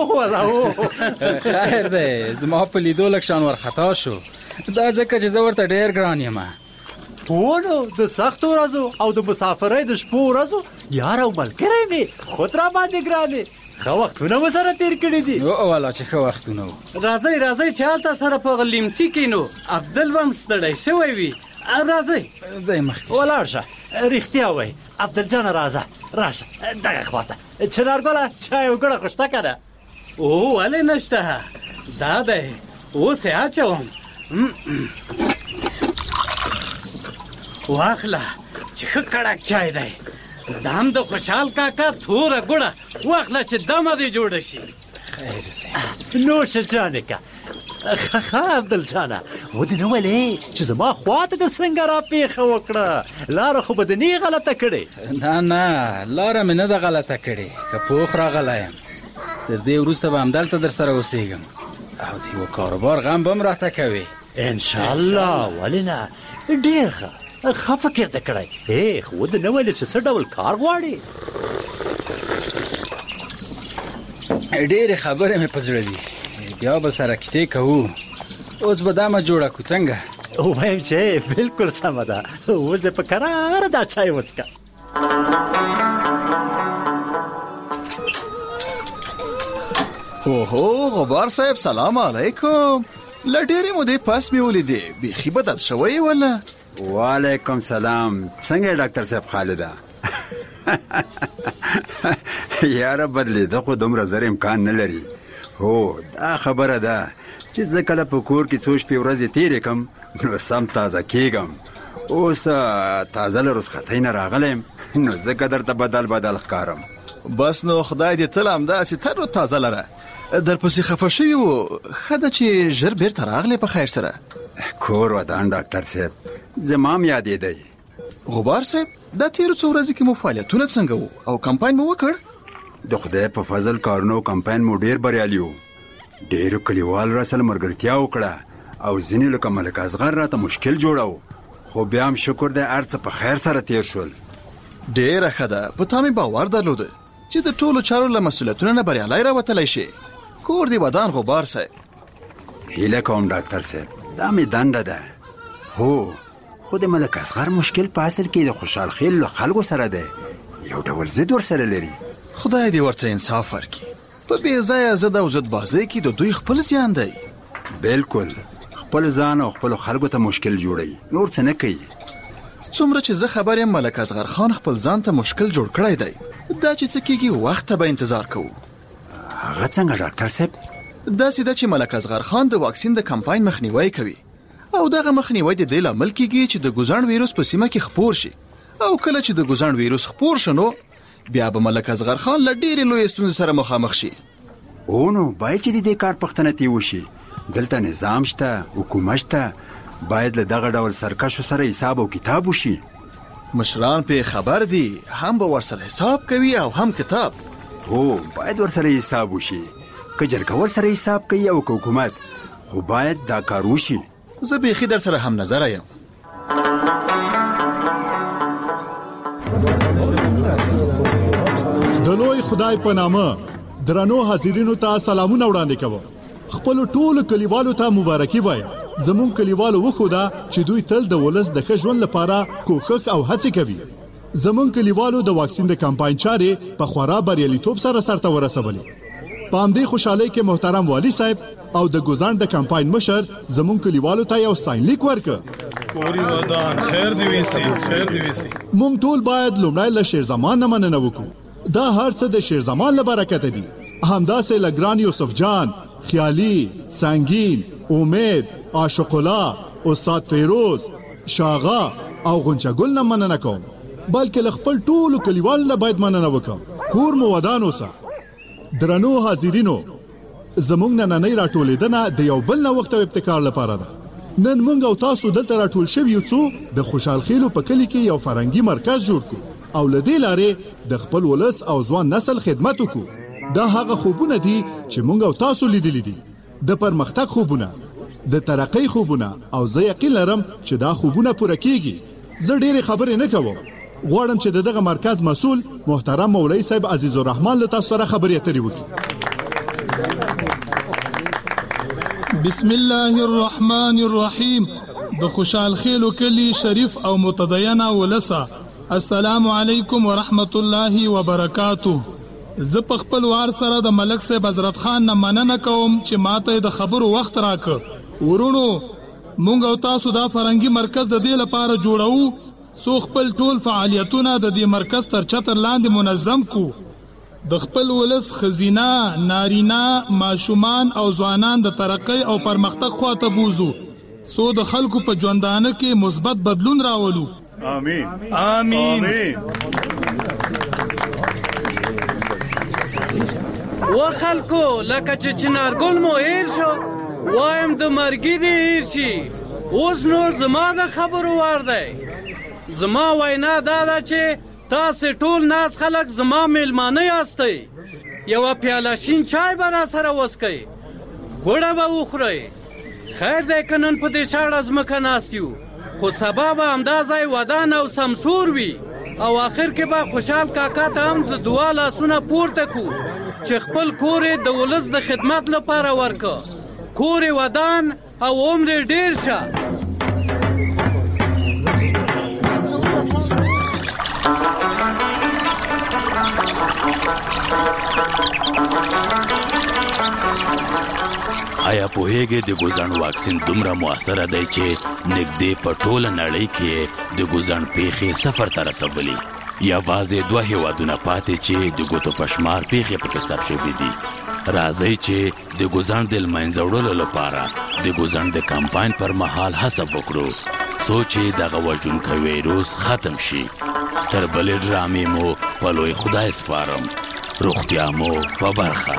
Speaker 15: خیر دی، زما په لیدو لږ شان ورخطا شو، دا ځکه چې زه ورته ډېر ګران یم.
Speaker 14: نو د سختو ورځو او د مسافرۍ د شپو ورځو یار او ملګری مې خود را باندې ګرانې. ښه وختونه مو سره تېر کړي دي.
Speaker 15: والا چې ښه وختونه وو.
Speaker 13: راځئ چې هلته سره په لیمڅي کېنو، عبدل به هم ستړی شوی وي. راځئ.
Speaker 15: ځئ مخکې
Speaker 14: ولاړ شه. رښتیا وایي عبدل جانه، راشه دغه خواته. چنارګله چای او ګوړه خو شته که نه؟
Speaker 13: ولې نشته، دا دی اوس یې اچوم. واخله چې ښه کړک چای دی، دام د خوشحال کاکا توره ګوړه واخله چې دمه دې جوړه شي.
Speaker 15: خیر اوسې.
Speaker 14: نوشه جانې که. ښه عبدل جانه، ودې نه ولې چې زما خواته د څنګه را پېښه وکړه؟ لاره خو به دې نه غلطه کړې؟
Speaker 15: نه لاره مې نه ده غلطه کړې، که پوخ راغلی یم. تر دې وروسته به همدلته در سره اوسېږم او د یوه کاروبار غم به هم راته کوې.
Speaker 14: ان شاء الله. ولې نه؟ ډېر ښه فکر دې کړی. خو د نه ویل چې څه ډول کار غواړي.
Speaker 15: ډېرې خبرې مې په زړه دي، بیا به سره کیسې کوو. اوس به دا مه جوړه کړو څنګه؟
Speaker 14: وایم چې بالکل سمه ده. اوس دې په کراره دا چای وڅښه.
Speaker 7: اوهو غبار صاحب سلام علیکم. له ډېرې مودې پس مې ولیدې، بیخي بدل شوی ولا؟
Speaker 16: وعلیکم سلام. څنګه ډاکټر صاحب خالده؟ یاره بدلېده خو دومره زر امکان نه لري. هو دا خبره ده چې زه کله په کور کې څو شپې ورځې تېرې کړم نو سم تازه کېږم. اوس تازه له رخصتۍ نه راغلی نو ځکه درته بدل ښکارم.
Speaker 7: بس نو خدای دې تل همداسې تر و تازه لره. درپسې خفه شوي وو، ښه ده چې ژر بیرته راغلی په خیر سره.
Speaker 16: کور ودان ډاکټر صاحب، زما م یادېدی.
Speaker 7: غبار صاحب دا تېرو څو ورځې کې مو فعالیتونه څنګه وو او کمپاین مو وکړ؟
Speaker 16: د خدای په فضل کارونو کمپاین مو ډېر بریالي وو. ډېرو کلیوالو راسره ملګرتیا وکړه او ځینې لکه ملک اصغر راته مشکل جوړو، خو بیا هم شکر دی هر څه په خیر سره تېر شول.
Speaker 7: ډېره ښه ده. په تا مې باور درلوده چې د ټولو چارو له مسؤلیتونو نه بریالی راوتلی شي. کور دې ودان غبار صاحب.
Speaker 16: هیله کوم ډاکټر صاحب، دا مې دنده ده. هو خو د ملک اصغر مشکل په اصل کې د خوشحال خیل له خلکو سره دی، یو ډول ضد ورسره لري.
Speaker 7: خدای دې ورته انصاف ورکړي. په بې ځایه ضد او ضد بازۍ کې د دوی خپل زیان دی.
Speaker 16: بالکل، خپل ځان او خپل خلکو ته مشکل جوړوي، نور څه نه کوي.
Speaker 7: څومره چې زه خبر یم ملک اصغر خان خپل ځان ته مشکل جوړ کړی دی. دا چې څه کېږي وخت ته به انتظار کوو.
Speaker 16: هغه څنګه ډاکټر صاحب؟
Speaker 7: داسې ده چې ملک اصغر خان د واکسین د کمپاین مخنیوی کوي او دغه مخنیوی د دې لامل کېږي چې د ګوزڼ ویروس په سیمه کې خپور شي، او کله چې د ګوزڼ ویروس خپور شنو بیا به ملک اصغر خان له ډېرې لویې ستونزې سره مخامخ شي.
Speaker 16: نو باید چې د دې کار پښتنه تې وشي. دلته نظام شته، حکومت شته، باید له دغه ډول سرکشو سره حساب او کتاب وشي.
Speaker 7: مشران په خبر دي، هم به ورسره حساب کوي او هم کتاب.
Speaker 16: هو باید ورسره حساب وشي. که جرګه ورسره حساب کوي او که حکومت، خو باید دا کار وشي.
Speaker 7: زه بیخي در سره هم نظره یم.
Speaker 17: د لوی خدای په نامه درنو حاضرینو ته سلامونه وړاندې کوم. خپل ټولو کلیوالو ته مبارکي وایم. زمون کلیوالو وخودا چې دوی تل د ولس د ښه ژوند لپاره کوښښ او هڅې کوي. زمون کلیوالو د واکسین د کمپاین چارې په خورا بریالیتوب سره سرته ورسولې. په همدې خوشحالۍ کې محترم والی صاحب او د ګوزڼ د کمپاین مشر زمون کلیوالو ته یو ستاینلیک ورکړ.
Speaker 4: کوري ودان خیر دی ویسي، خیر دی ویسي.
Speaker 17: موږ ټول باید لومړی له شیر زمان نه مننه وکړو. دا هر څه د شیر زمان له برکته دي. همداسې له ګران یوسف جان، خیالي، سنگین، امید، عاشق الله، استاد فیروز، شاغا او غنچګل نه مننه کوم، بلکې له خپل ټولو کلیوالو نه باید مننه وکړم. کور مو ودان اوسه. درنو حاضرینو، زمونږ نننۍ راټولېدنه د یو بل نوښت او ابتکار لپاره ده. نن موږ او تاسو دلته راټول شوي یو څو د خوشحال خیلو په کلي کې یو فرهنګي مرکز جوړ کړو او له دې لارې د خپل ولس او ځوان نسل خدمت وکړو. دا هغه خوبونه دي چې موږ او تاسو لیدلي دي، د پرمختګ خوبونه، د ترقۍ خوبونه، او زه یقین لرم چې دا خوبونه پوره کیږي. زه ډېرې خبرې نه کوم، غواړم چې دغه مرکز مسؤل محترم مولوي صاحب عزیز الرحمن له تاسو سره خبرې اترې وکړي.
Speaker 4: بسم الله الرحمن الرحیم. د خوشحال خیلو کلی شریف او متدینه ولسه، السلام علیکم ورحمت الله وبرکاتو. زه په خپل وار سره د ملک صاحب حضرت خان نه مننه کوم چې ماته د خبرو وخت راکړ. ورونو، مونږ او تاسو دا فرهنګي مرکز د دې لپاره جوړو سو خپل ټول فعالیتونه د دې مرکز تر چتر لاندې منظم کو. د خپل ولس خزینه، نارینا، ماشومان او ځوانان د ترقۍ او پرمختګ خواته بوزو، سو د خلکو په ژوندانه کې مثبت بدلون راولو.
Speaker 1: آمین
Speaker 4: آمین.
Speaker 13: و خلکو لکه چې چنارګل مو هیر شو، وایم د مرګي دې هیر شي. اوس نو زما د خبرو وار دی. زما وینا دا ده چې تاسې ټول ناس خلک زما میلمانه یاستئ. یوه پیاله شین چای به را سره وڅښئ، ګوړه به وخورئ، خیر دی که نن په دې شاړه ځمکه ناست یو، خو سبا به همدا ځای ودان او سمسور وي او آخر کې به خوشحال کاکا ته هم د دعا لاسونه پورته کو چې خپل کور یې د ولس د خدمت لپاره ورکه، کور یې ودان او عمر یې ډېر شه.
Speaker 3: آیا پوهیږئ د ګوزڼ واکسین دومره مؤثره دی چې نږدې په ټوله نړۍ کې د ګوزڼ پیښې صفر ته رسولي؟ یوازې 2 هېوادونه پاتې چې د ګوتو په شمار پیښې پکې ثبت شوي دي. راځئ چې د ګوزڼ د لمنځه وړلو لپاره د ګوزڼ د کمپاین پر مهال هڅه وکړو څو چې دغه وژونکی ویروس ختم شي. تر بلې ډرامې مو په لوی خدای سپارم. روغتیا مو په برخه.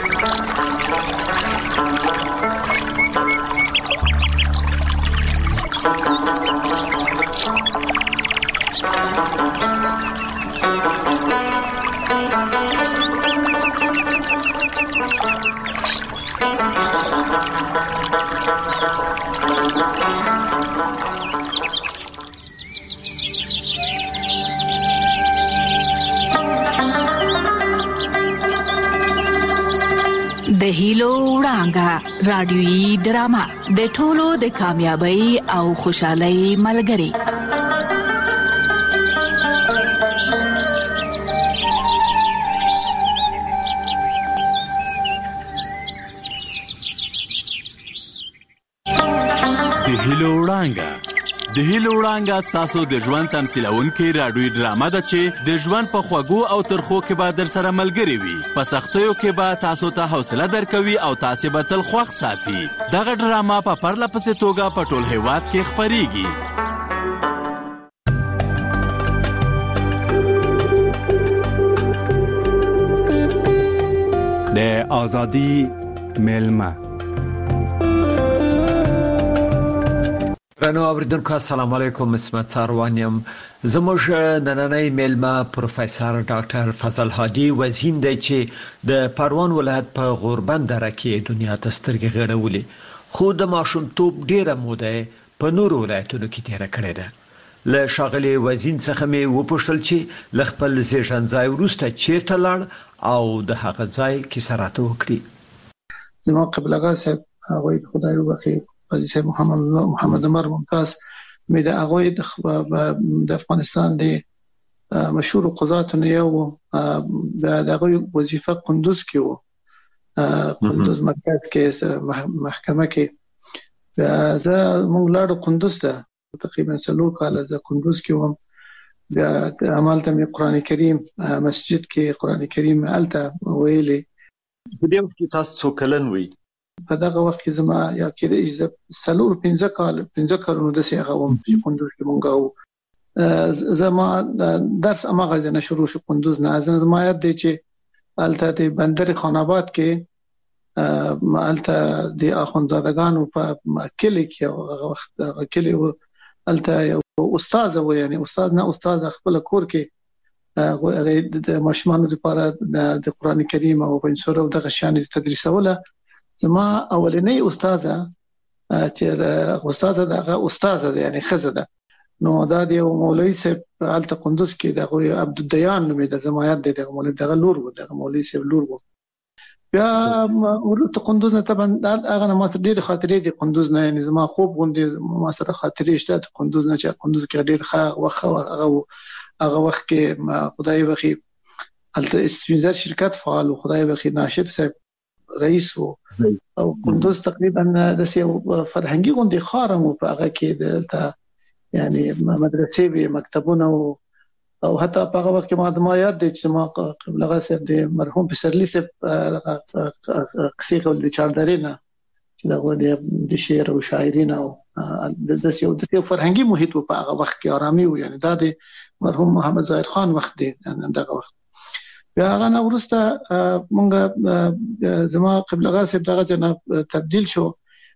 Speaker 2: د هیلو وړانګه رادیويي ډرامه د ټولو د کامیابی او خوشحالۍ ملګری.
Speaker 18: د هیلو وړانګه ستاسو د ژوند تمثیلونکې راډیويي ډرامه ده چې د ژوند په خوږو او ترخو کې به در سره ملګرې وي. په سختیو کې به تاسو ته حوصله درکوي او تاسې به تل خوښ ساتي. دغه ډرامه په پرله پسې توګه په ټول هیواد کې خپریږي.
Speaker 1: د آزادی میلمه.
Speaker 19: رانو اوریدونکو السلام علیکم، اسمت ساروان یم. زموږ نننۍ میلمه پروفیسور ډاکټر فضل هادي وزین دی چې د پروان ولایت په غوربند دره کې دنیا ته سترګې غړولې، خو د ماشومتوب ډیره موده په نورو ولایتونو کې تیره کړې ده. له ښاغلي وزین څخه مې وپوښتل چې له خپل زیږون ځای وروسته چیرته لاړ او د هغه ځای کیسه راته وکړي.
Speaker 20: زما قبلګا صاحب هغه خدای وبخښي قاضي صاحب محمد عمر ممتاز مې د هغه د افغانستان د مشهور قضاتو نه یو دغه وظیفه قندوز کې و، قندوز مرکز کې محکمه کې. زه موږ لاړو قندوز ته، تقریبا 3 کال زه قندوز کې وم. بیا عملته مې قران کریم مسجد کې قران کریم الته ویلې.
Speaker 21: په دې وخت کې تاسو څو کلن وئ؟
Speaker 20: په دغه وخت کې زما یا کېدای شي 15 کالونو د سیغه وم چې قندوز کې مونږ وو. زما درس اماغه نه شروع شو قندوز نه. زما یاد دی چې الته د بندر خان آباد کې الته د اخوندزادګانو په کلی کې هغه وخت کلی الته یو استاد و، یعنی استاد خپل کور کې د ماشومانو لپاره د قران کریم او بنسور او دغه شان تدریسوله. زما اولنۍ استاده چې دغه استاده ده، یعنی خزه ده، نو دا د مولوی صاحب الته قندوز کې دغه عبد الدیان نومې د زما یاد دی، دغه مولوی دغه لور و، دغه مولوی صاحب لور و. بیا ورته قندوز نه طبعا هغه نه ماته ډېر خاطرې دي قندوز نه، یعنی زما خوب غوندې ما سره خاطرې شته قندوز نه چې قندوز کې ډېر ښه هغه وخت کې خدای بخي الته اسپینزر شرکت فعال و، خدای بخي ناشد صاحب رئیس و، او قندوز تقریبا د سیو فرهنګي غونډې خارم په هغه کې دلته یعنی مدرسې وی مکتبونه او حتی په هغه وخت کې ما یاد دي چې ما قبلغه صاحب د مرحوم پسرلی صاحب قصې کول د چاردرینا چې دغه د شعر او شاعرین او د سیو فرهنګي محیط په هغه وخت کې آرامي و، یعنی دا د مرحوم محمد ظاهر خان وخت دی دغه وخت. بیا هغه نه ورسته مونږ زما قبلغه صاحب دغه جناب تبدیل شو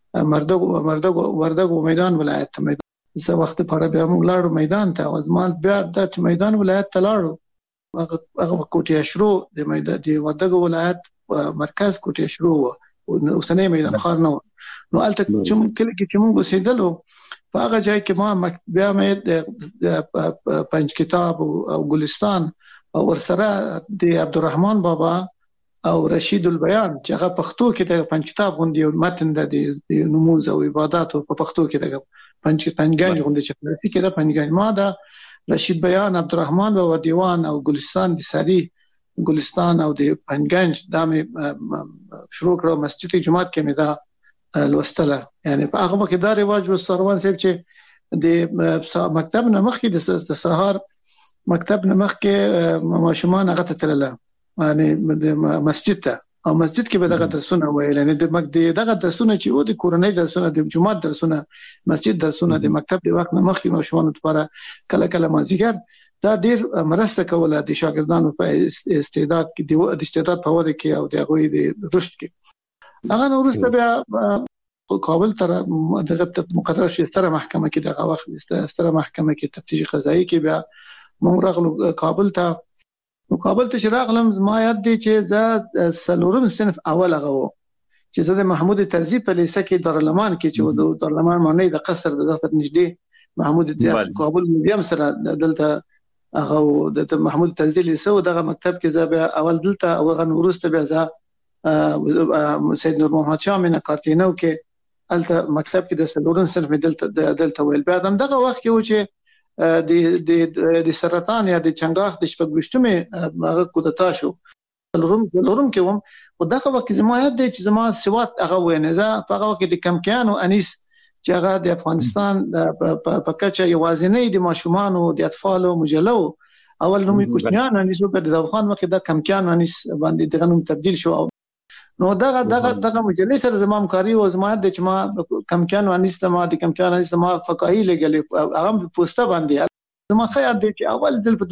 Speaker 20: وردګو میدان ولایت ته. زه وخت پر بیا مونږ لاړو میدان ته، او زمال بیا د میدان ولایت ته لاړو. هغه کوټه شروع د میدان د وردګو ولایت مرکز کوټه شروع و، اوسنۍ میدان خار نه نو الته چې کله کې چې موږ وسیدلو په هغه ځای کې ما بیا مې پنځ کتاب او ګلستان او ورسره د عبدالرحمن بابا او رشید البیان چې هغه پښتو کې د پنځ کتاب غونډې متن د نماز او عبادت په پښتو کې د پنځګان غونډې چې کې د پنځګان ما د رشید بیان عبدالرحمن بابا دیوان او ګلستان د ساری ګلستان او د پنځګان د شروع کړو مسجد جمعات کې مې دا لوستله یعنی په هغه کې دا رواج و سروان صاحب چې د مکتب نه مخکې د سهار مکتب نه مخکې ماشومان هغه ته تلله یعنی د مسجد ته او مسجد کې به دغه درسونه ویل یعنی دغه درسونه چې و د کورنۍ درسونه د جمعات درسونه مسجد درسونه د مکتب د وخت نه مخکې ماشومان لپاره کله کله مازیګر دا ډیر مرسته کوله د شاګردانو په استعداد کې د استعداد په وده کې او د غوي د رشد کې هغه وروسته بیا کابل تر دغه مقرر شي ستره محکمه کې دغه وخت ستره محکمه کې تفتیش قضایي کې بیا موږ راغلو کابل ته چې راغلم ما یاد دی چې زه سلورم صنف اول هغه و چې زه د محمود طرزي په لیسه کې دارالمان کې چې د دارالمان معنی د قصر د دفتر نږدې محمود کابل میوزیم سره دلته هغه د محمود طرزي لیسه او دغه مکتب کې زه بیا اول دلته او هغه وروسته بیا زه سید نور محمد شاه مینه کارتینو کې الته مکتب کې د سلورم صنف دلته ویل بیا دغه وخت کې و چې د سرطان یا د چنګاخ د شپږشتمه هغه کودتا شو لورم کې وم او دغه وخت زما یاد دی چې زما سواد هغه وینه زه په هغه وخت د کمکیان او انیس چې هغه د افغانستان په کچه یوازینی د ماشومان او د اطفال مجله اول نومي کوچنیان انیس په د افغان وخت د کمکیان انیس باندې دغه نوم تبديل شو نو دغه مجلې سره زما همکاري او زما د چې ما کمکیان انیس ما د کمکیان انیس ما فقاهي لګلې هغه پوسټه باندې زما خیال دی چې اول ځل په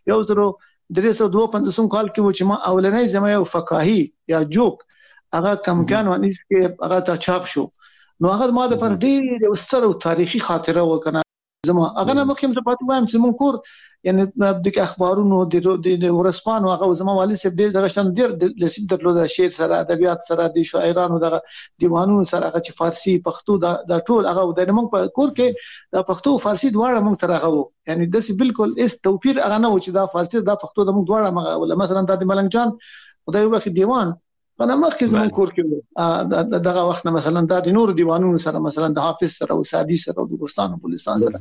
Speaker 20: 1352 کال کې و چې ما اولنۍ زما یو فقاهي یا جوک هغه کمکیان انیس کې هغه ته چاپ شو نو هغه ما د پر ډېر یو ستر تاریخي خاطره وکنه زما هغه نه مخکې ته پاتې وایم چې مونږ کور یعنی د اخبارونو د ورسپانو هغه زما والد صاحب دغه شتن ډېر لسیب درلوده شعر سره ادبیات سره د شاعرانو دغه دیوانونو سره هغه چې فارسی پښتو دا ټول هغه د مونږ په کور کې د پښتو فارسی دواړه مونږ سره هغه یعنی د سی بالکل اس توپیر هغه نه و چې دا فارسی دا پښتو د مونږ دواړه ولا مثلا د ملنګ جان خدای وبخښي دیوان انا مخکې زمون کور کې دغه وخت مثلا د نور دیوانونو سره مثلا د حافظ سره او سعدي سره او د ګلستان او بلوچستان سره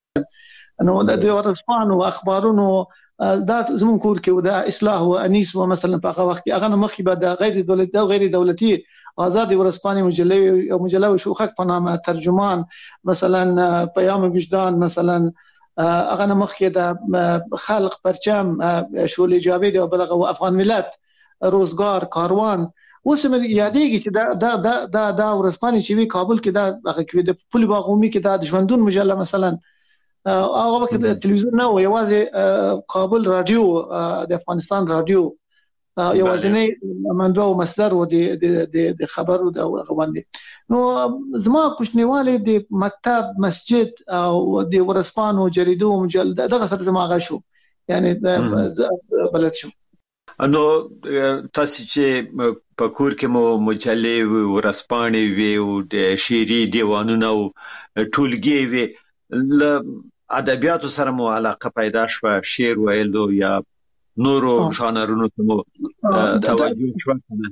Speaker 20: نو د ورسپانو اخبارونو دا زمون کور کې د اصلاح او انیس و مثلا په هغه وخت هغه مخکې به د غیر دولتي آزاد ورسپاني مجله شوخک په نامه ترجمان مثلا پیام وجدان مثلا هغه مخکې د خلق پرچم شولې جاوید او بلغه افغان ملت روزګار کاروان اوس مې یادېږي چې دا ورسپاني چې وی کابل کې دا هغه کې د پل باغومي کې د ژوندون مجله مثلا هغه وخت تلویزیون نه و یوازې کابل رادیو د افغانستان رادیو یوازې نه منبع او مصدر و د خبرو د غوندې نو زما کوښنیواله د مکتب مسجد او د ورسپانو جریدو مجله دغه سره زما غا شو یعنی بلد شو
Speaker 21: نو تاسو چې په کور کې مو مجلې ورسپانې وی او د شعري دیوانونه او ټولګي وی ل ادبیاتو سره مو علاقه پیدا شو شعر ویلو یا نورو ژانرونو ته مو توجه شو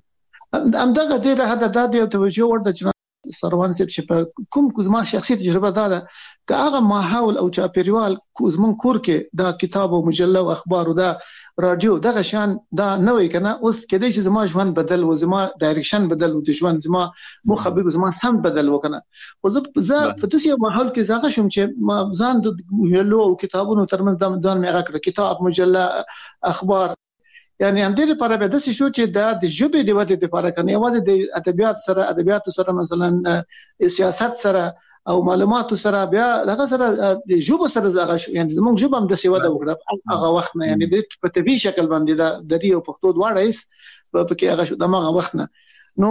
Speaker 20: همدغه دې له حد د توجه ورته چې سروان چې په کوم ما شخصي تجربه ده که هغه ماحول او چاپیریال کوزمن کور کې دا کتاب او مجله او اخبار او دا رادیو دغه شان دا نه وای کنه اوس کېدې چې زما ژوند بدل و زما ډایرکشن بدل و د ژوند زما مخبر زما سم بدل وکنه او زه په داسې ماحول کې زغه شوم چې ما ځان د ویلو او کتابونو ترمنځ د ځان مې هغه کتاب مجله اخبار یعنی هم دې لپاره به داسې شو چې د ژبې د ودې لپاره کنه یوازې د ادبیات سره مثلا سیاست سره او معلومات سره بیا دغه سره د ژبه سره زغه شو یعنی زموږ ژبه هم د سیواده وکړه هغه وخت نه یعنی په طبي شکل باندې د دری او پښتو دواړه هیڅ په کې هغه شو دغه وخت نه نو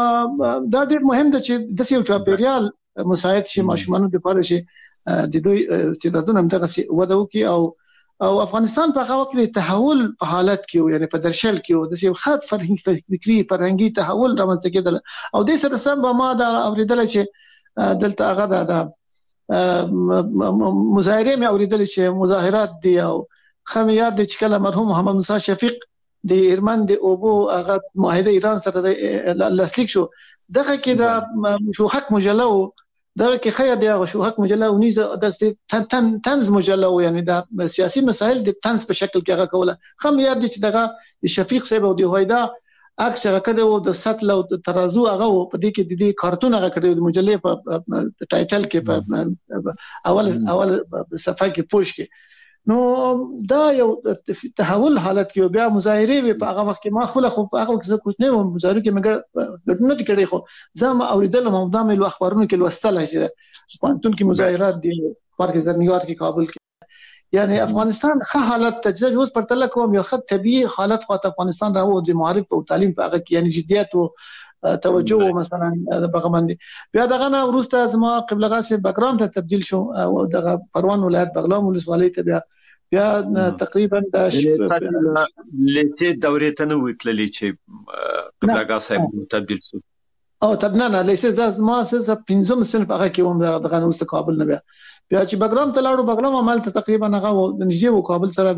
Speaker 20: دا ډېر مهم ده چې د سیو چاپیریال مساعد شي ماشومان د پاره شي د دوی استعدادونه هم دغه وده وکي او او افغانستان په هغه وخت کې تحول په حالت کې یعنی په درشل کې د یو خاص فرهنګي تحول رامنځته کېدل او د سره سم به ما دا اوریدل چې دلته هغه د مظاهره مې اوریدل چې مظاهرات دي او خمیات د چکله مرحوم محمد موسی شفیق د ایرمن د اوبو هغه معاهده ایران سره د لاسلیک شو دغه کې د شوحق مجله دغه کې خیر دی شوحق مجله ونیز د تنز مجله یعنی د سیاسي مسایل د تنز په شکل کې هغه کوله خمیات دي چې دغه شفیق صاحب او د هویدا عکس هغه کړو د سطل او ترازو هغه په دې کې د کارتون هغه کړو د مجلې په ټایټل کې په اول صفحه کې پوښ کې نو دا یو تحول حالت کې بیا مظاهره وي په هغه وخت کې ما خو په هغه وخت کې کوم نه و مظاهره کې مګر نه کړی خو زما اوریدل مو د ملو اخبارونو کې لوستل چې پانتون کې مظاهرات دي پارک زرنګار کې کابل کې یعنی افغانستان ښه حالت تجربه اوس پر تل کوم یو خط طبيعي حالت خو افغانستان راو د معارف او تعلیم په هغه کې یعنی جديت او توجه مثلا بغمندي بیا دغه نه ورسته زما قبله غاسه بګرام ته تبديل شو او دغه پروان ولایت بغلام ولسوالۍ ته بیا تقریبا د
Speaker 21: لته دورې ته نو وتللی چې قبله غاسه تبديل شو
Speaker 20: او تبنانه لیسه د ما سه پنځم صنف هغه کې هم دغه نو کابل نه بیا چې بګرام ته لاړو بګرام عمل ته تقریبا هغه د نږدې و کابل سره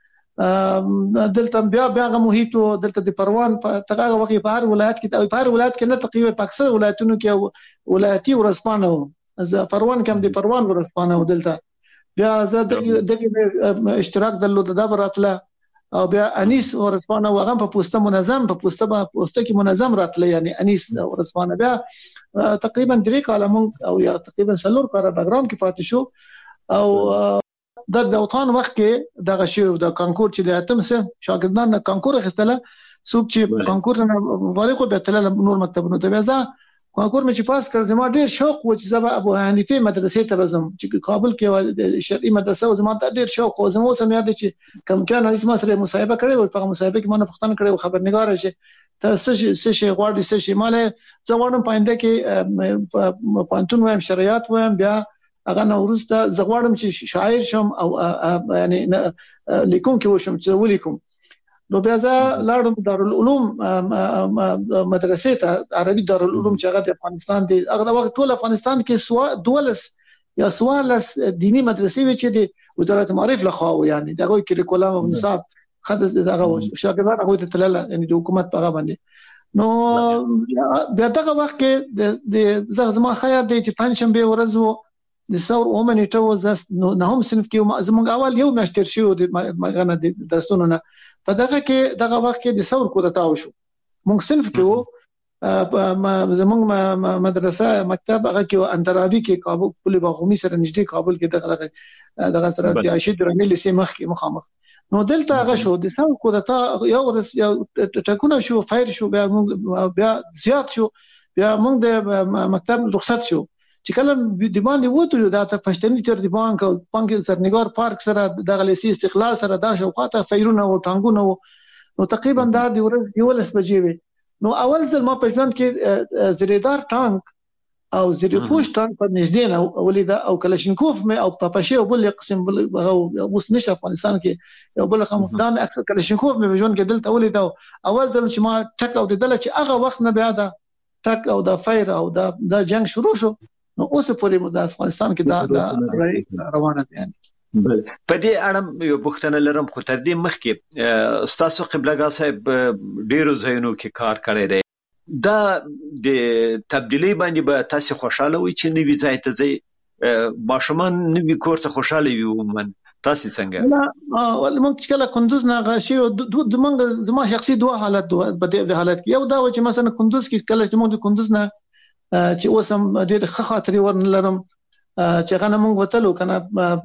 Speaker 20: بیا دلته بیا هغه محیط دلته د پروان په تغه وخت په هر ولایت کې په هر ولایت کې نه تقریبا په اکثر ولایتونو کې ولایتي ورسپانه و پروان کې هم د پروان ورسپانه و دلته بیا زه دغه اشتراک درلود د براتله او بیا انیس ورسپانه وغه په پوسټه منظم په پوسټه کې منظم راتله یعنی انیس ورسپانه بیا تقریبا 3 کاله مونږ او یا تقریبا 4 کاله بګرام کې پاتې شو او د اوطان وخت کې دغه شی د کانکور چې د اتم سره شاګردان کانکور خستله څوک چې کانکور نه فارغ به تل نور مکتبونو ته بیا کانکور مې چې پاس کړ زما ډیر شوق و چې زما ابو حنیفه مدرسې ته راځم چې کابل کې شرعي مدرسه و زما ته ډیر شوق و زما سم یاد چې کم کان اسمه سره مصاحبه کړې و په مصاحبه کې ما نه پښتنه کړې و خبرنګار شي ته څه شي غواړي څه شي مال زه غواړم پاینده کې پانتون وایم شریعت وایم بیا هغه نو ورسته زه غواړم چې شاعر شم او یعنی لیکم کې وشم چې ولیکم نو بیا زه لاړم دارالعلوم مدرسې ته عربي دارالعلوم چې هغه د افغانستان دی هغه د وخت ټول افغانستان کې دولس یا سوالس دینی مدرسې وی چې د وزارت معارف لخوا یعنی دغه کریکولم او نصاب خد دغه شاګردان هغه ته تلل یعنی د حکومت په هغه باندې نو بیا دغه وخت کې د زما خیال دی چې پنځشنبه ورځ وو د ثور اومنټو وز نه هم صنف کې زمونږ اول یو مشتر شو د مغنه د درسونو نه په دغه کې دغه وخت کې د ثور کو تاو شو مونږ صنف کې وو زمونږ مدرسه مکتب هغه کې اندرابي کې کابل پل باغومي سره نږدې کابل کې دغه سره د عاشق درنګ لسی مخ کې مخامخ نو دلته هغه شو د ثور کو تا یو ټکونه شو فایر شو بیا زیات شو بیا مونږ د مکتب رخصت شو چې کله د باندې وته دا ته پښتني تر دی بانک او بانک سرنګار پارک سره د غلیسي استقلال سره دا شوقاته فیرونه او ټانګونه نو تقریبا دا د ورځ یو لس بجې وي نو اول ځل ما په ژوند کې زریدار ټانک او زریپوش ټانک په نږدې نه ولید او کلاشینکوف مې او پاپاشه او بل قسم بل اوس نشته افغانستان کې یو بل خمدان اکثر کلاشینکوف مې په ژوند کې دلته ولید اول ځل چې ما ټک او دل چې هغه وخت نه بیا دا ټک او دا فایر او دا جنگ شروع شو نو اوس پورې د افغانستان کې دا روانه دي
Speaker 21: بل په دې اړه یو بوختنه لرم خو تر دې مخکې ستاسو قبلهګاه صاحب ډیرو ځایونو کې کار کړی دی دا د تبدیلی باندې به تاسو خوشاله وي چې نوی ځای ته ځي ماشومان نوی کور ته خوشاله وي ومن تاسو څنګه
Speaker 20: نه ول موږ کله کندوز نه غشي د موږ زما شخصي دوه حالت په دې حالت کې یو دا چې مثلا کندوز کې کله چې موږ د کندوز نه چې اوسم ډېر ښه خاطري ورنلرم چې هغه موږ وتلو کنه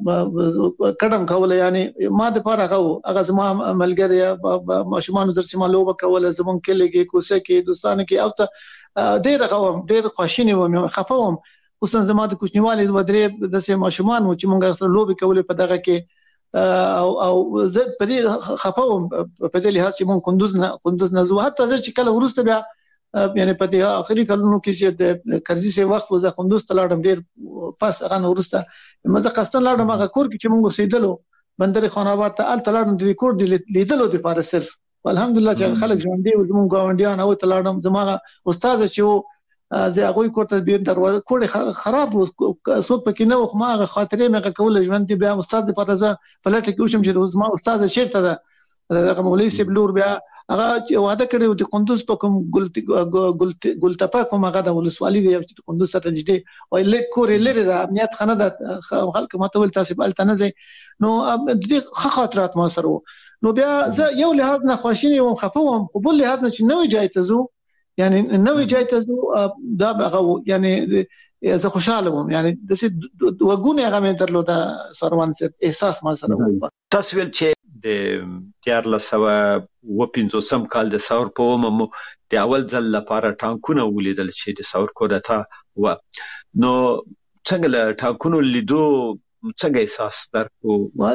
Speaker 20: قدم کوله یعنی ما د پاره هغه زما ملګری ماشومان درته معلومه کوله زمون کې لګي کوسه کې دوستانه کې او ته ډېر خوشینه و خفوم اوس زما د کوچنیوالي د ودرې د سه ماشومان چې موږ سره لوبي کوله په دغه کې او زه په دې خفوم په دې لحاظ چې موږ کندوز نه زو حتی چې کله ورسته بیا یعنی په دې اخري کلونو کې چې د کرزي سه وخت وزه کندوز ته لاړم ډیر پاس هغه ورسته مزه قستن لاړم هغه کور کې چې موږ سیدلو بندر خاناباد ته تلاړم د ریکورډ لیدلو د لپاره صرف الحمدلله چې خلک ژوند دی زموږ ګاونډیان او تلاړم زموږ استاد چې زه هغه کوټه به دروازه کوړه خراب څوک پکې نه خو ما خاطرې مې کول ژوند دی بیا استاد د لپاره زه پلټ کې وشم چې زما استاد شیرته ده هغه مولوی سیب لور بیا هغه وعده کړی و چې قندوز په کوم ګلتپا کوم هغه د ولسوالۍ دی چې قندوز ته نږدې او لیک کورې لري د امنیت خانه د خلک ماته ول تاسو بل تنه نو د دې خاطرات ما سره نو بیا زه یو لحاظ نه خواشینی وم خفه وم خو بل لحاظ نه چې نوې جای ته زو یعنی نوې جای ته زو دا هغه یعنی زه خوشاله وم یعنی د وګونه هغه مې درلوده سروان سره احساس ما سره و
Speaker 21: تاسو ول چې د 1415 کال د ثور په ومو د اول ځل لپاره ټانکونه ولیدل چې د ثور کودتا و نو څنګه له ټانکونو لیدو څنګه احساس درکو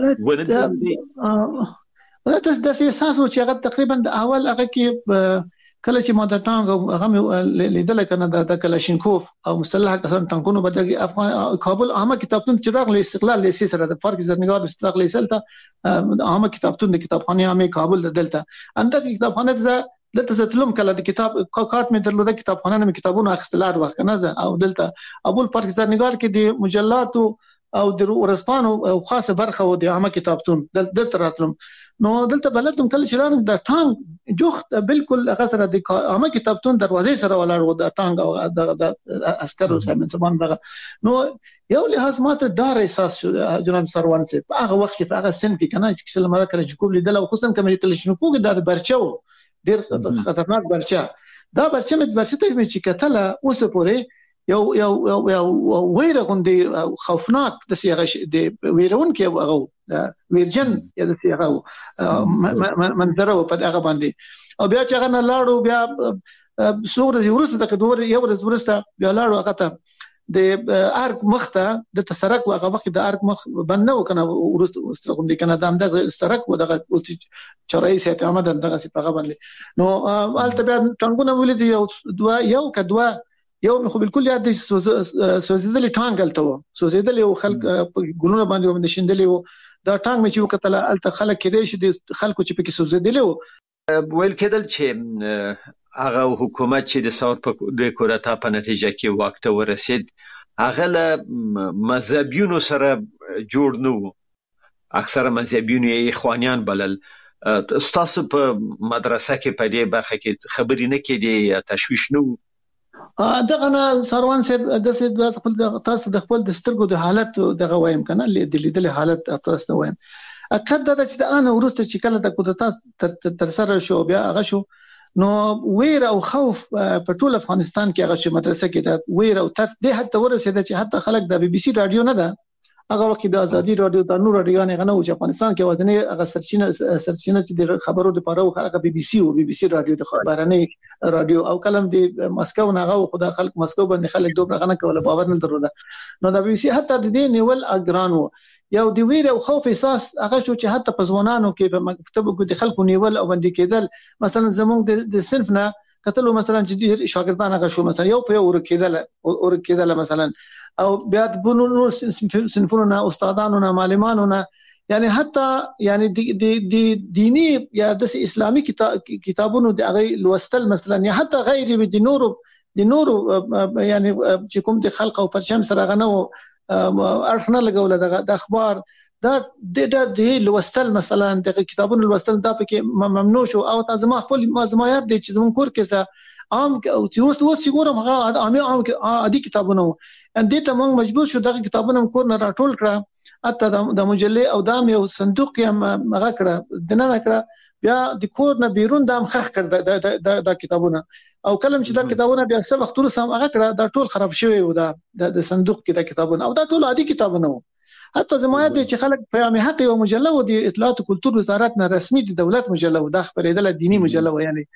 Speaker 20: ولته د احساس چې هغه تقریبا د اول هغه کې کله چې ما د ټانک هغه لیدل کنه د کلاشینکوف او مسلح کسان ټانکونو بدګي افغان کابل عامه کتابتون چراغ له استقلال لیسي سره د پارک زرنګار استقلال لیسلته عامه کتابتون د کتابخانه عامه کابل دلته انده کتابخانه دلته ستلم کله د کتاب کارت مې درلوده کتابخانه مې کتابونه اخستلار وخت کنه او دلته ابو پارک زرنګار کې د مجلات او د ورسپانو خاصه برخه و د عامه کتابتون دلته راتلم نو دلته بلدم کله چې رانم د ټانک جوخت بالکل هغه سره د عامه کتابتون دروازې سره ولاړ و د ټانک او د عسکرو سره سبحان الله نو یو لحاظ ماته ډار احساس شو جناب سروان صاحب هغه وخت کې هغه سن کې کنه چې څل مده کله چې کوم لیدل او خصوصا کوم چې شنو کوګ د برچو ډیر خطرناک برچا دا برچه مې برچه ته چې کتله اوس پورې یو ویره غوندي خوفناک د سیغه د ویرون کې هغه ویرجن یا د سیغه منظره په هغه باندې او بیا چې هغه نه لاړو بیا سوره ورسته د دوه یو ورځ ورسته بیا لاړو هغه ته د ارګ مخته د تسرک هغه وخت د ارګ مخ بنه وکنه ورسته کوم دي کنه د سرک و دغه چرای سیت آمد دغه سی په باندې نو البته بیا ټنګونه ولې یو کدوا یو خو بالکل یاد دي سوزیدل ټانګ الته و سوزیدل یو خلک ګلونه باندې شندلې و دا ټانګ مې چې وکتل الته خلک کېدې چې خلکو چې پکې سوزیدل و
Speaker 21: ویل کېدل چې هغه حکومت چې د ثور په کودتا په نتیجه کې واک ته ورسید هغه له مذهبیونو سره جوړ نه و اکثره مذهبیون یې اخوانیان بلل تاسو په مدرسه کې په دې برخه کې خبرې نه کېدې یا تشویش نه و
Speaker 20: دغه نه سروان صاحب د تاسو د خپل د سترګو د حالت دغه وایم کنه د لیدل حالت تاسو وایم اکد د چې د ان ورسته چې کله د کودتا تر سره شو بیا هغه شو نو ویر او خوف په ټول افغانستان کې هغه چې مدرسه کې د ویر او ترس د حتی ورسېده چې حتی خلک د بي بي سي رادیو نه ده هغه وخت د ازادي رادیو د نور رادیو نه غنو چې افغانستان کې وزنه هغه سرچینه چې د خبرو لپاره هغه بي بي سي او بي بي سي رادیو د خبرانه رادیو او کلم د مسکو نه هغه خدای خلک مسکو باندې خلک دوه غنه کوله باور نه درلوده نو د بي بي سي حتی د دې نیول اګرانو یو د ویر او خوف احساس هغه شو چې حتی په ځوانانو کې په مکتبو کې د خلکو نیول او باندې کېدل مثلا زموږ د صنف نه کتلو مثلا چې شاګردان هغه شو مثلا یو په ور کېدل مثلا او بیا د بونو صنفونو نه استادانو نه معلمانو نه یعنی حتی یعنی د دینی یا د اسلامي کتابونو د هغه لوستل مثلا یا حتی غیر د نورو یعنی چې کوم د خلق او پرچم سره غنو ارخنه لګول د اخبار دا د لوستل مثلا د کتابونو لوستل دا پکې ممنوع شو او تاسو ما خپل مزمایات دي چې زمون کور کې عام او چې اوس څنګه هغه عام عادي کتابونه ان دې ته موږ مجبور شو دغه کتابونه کور نه راټول کړه اته د مجلې او د یو صندوق یې هغه کړه دنه کړه بیا د کور نه بیرون د مخخ کړ د کتابونه او کلم چې د کتابونه بیا څه وخت ورسم هغه کړه دا ټول خراب شوی و د صندوق کې د کتابونه او دا ټول عادي کتابونه و حتی زموږ د چې خلک پیغام حق او مجله و د اطلاعات او کلتور وزارت نه رسمي د دولت مجله و د خبرېدل دینی مجله و یعنی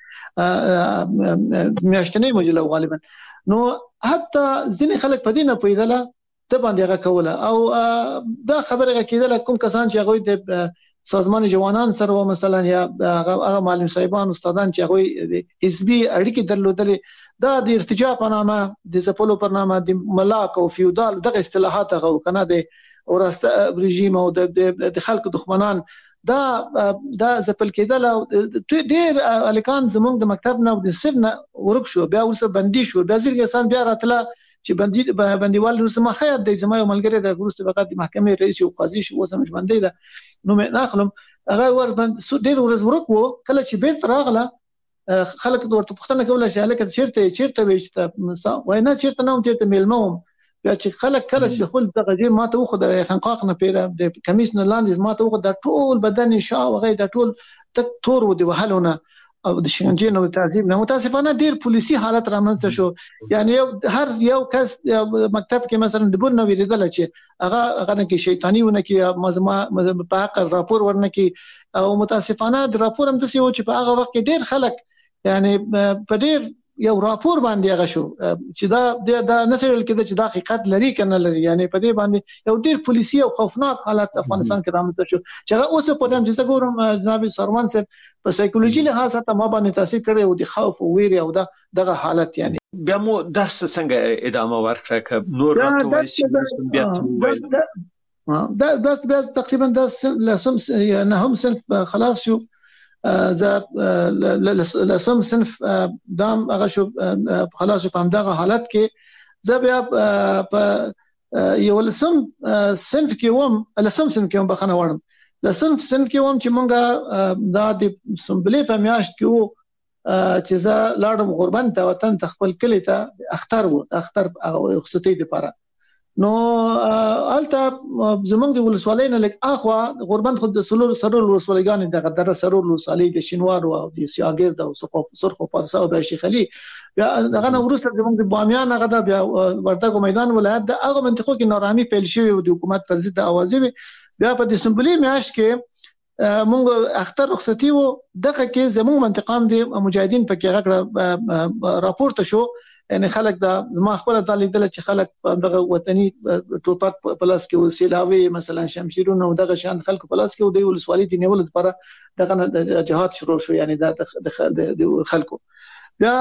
Speaker 20: میاشتنی مجله غالبا نو حتی ځینې خلک په دې نه پوهېدله ته باندې هغه کوله او دا خبره کېدله کوم کسان چې هغه د سازمان جوانان سره و مثلا یا هغه معلم صاحبان استادان چې هغه حزبي اړیکې درلودلې دا د ارتجاع په نامه د زپلو په نامه د ملاک او فیودال دغه اصطلاحات هغه کنه د وراسته رژیم او د خلکو دښمنان دا زپل کېدل او ډېر الکان زمونږ د مکتب نه او د سیب نه ورک شو، بیا ورسره بندي شو، بیا ځینې بیا راتله چې بندیوال ورسره مخیات دی زما یو ملګری د ورسته فقط د محکمې رئیس او قاضي شو، اوس هم ژوندی ده، نو مې ناخلم هغه ور ډېر ورځ ورک وو. کله چې بیرته راغله خلک ورته پوښتنه کوله چې هلکه چیرته وې چې وای نه چیرته نه وم، چیرته میلمه وم. بیا چې خلک کله چې خپل دغه جې ماته وخوده خنقاق نه پیره د کمیس نه لاندې ماته وخوده ټول بدن یې شا وغه د ټول تک تور و د وهلونه او د شکنجې نه او تعذیب نه متاسفانه ډیر پولیسي حالت رامنځته شو. یعنی هر یو کس مکتب کې مثلا د بور نو ویریدل چې هغه نه کې شیطانی ونه کې مزما په حق راپور ورنه کې او متاسفانه د راپور هم د سیو چې په هغه وخت کې ډیر خلک یعنی په ډیر یو راپور باندې هغه شو چې دا نسل کې چې دا حقیقت لري کنه لري، یعنی په دې باندې یو ډیر پولیسي او خوفناک حالت افغانستان کې رامنځته شو چې هغه اوس په دې چې ګورم جناب سروان صاحب په سایکولوژي لحاظ ته ما باندې تاثیر کړی او د خوف او ویره او دغه حالت. یعنی
Speaker 21: بیا مو درس څنګه ادامه ورکړه ک نور راته
Speaker 20: دا بیا تقریبا نه هم صرف خلاص شو لسم صنف دام هغه شو خلاص په همدغه حالت کې زه بیا په یو لسم صنف کې وم بخنه وړم لسم صنف کې وم چې مونږه دا د سمبلې په میاشت کې وو چې زه لاړم غربن ته وطن ته خپل کلی ته اختر رخصتۍ لپاره. نو الته زمونږ د ولسوالۍ نه لږ اخوا غربند خود د سرور ولسوالۍ دغه در سرور ولسوالۍ د شینوار او د سیاګرد او سرخ او پارسا او د شیخ علي بیا دغه نو ورسره زمونږ د بامیان هغه د بیا ورتګو میدان ولایت د هغه منطقو کې نارامي پیل شوی او د حکومت پر ضد اوازې بیا په دسمبر میاشت کې مونږ اختر رخصتي وو دغه کې زمونږ منطقه هم د مجاهدین پکې غږ راپورته شو. یعنی خلک دا ما خپل تعلیدل چې خلک دغه وطني ټوپک پلاس کې وسیلاوي مثلا شمشیرونه او دغه شان خلکو پلاس کې د ولسوالۍ د نیول لپاره دغه جهاد شروع شو. یعنی د خلکو بیا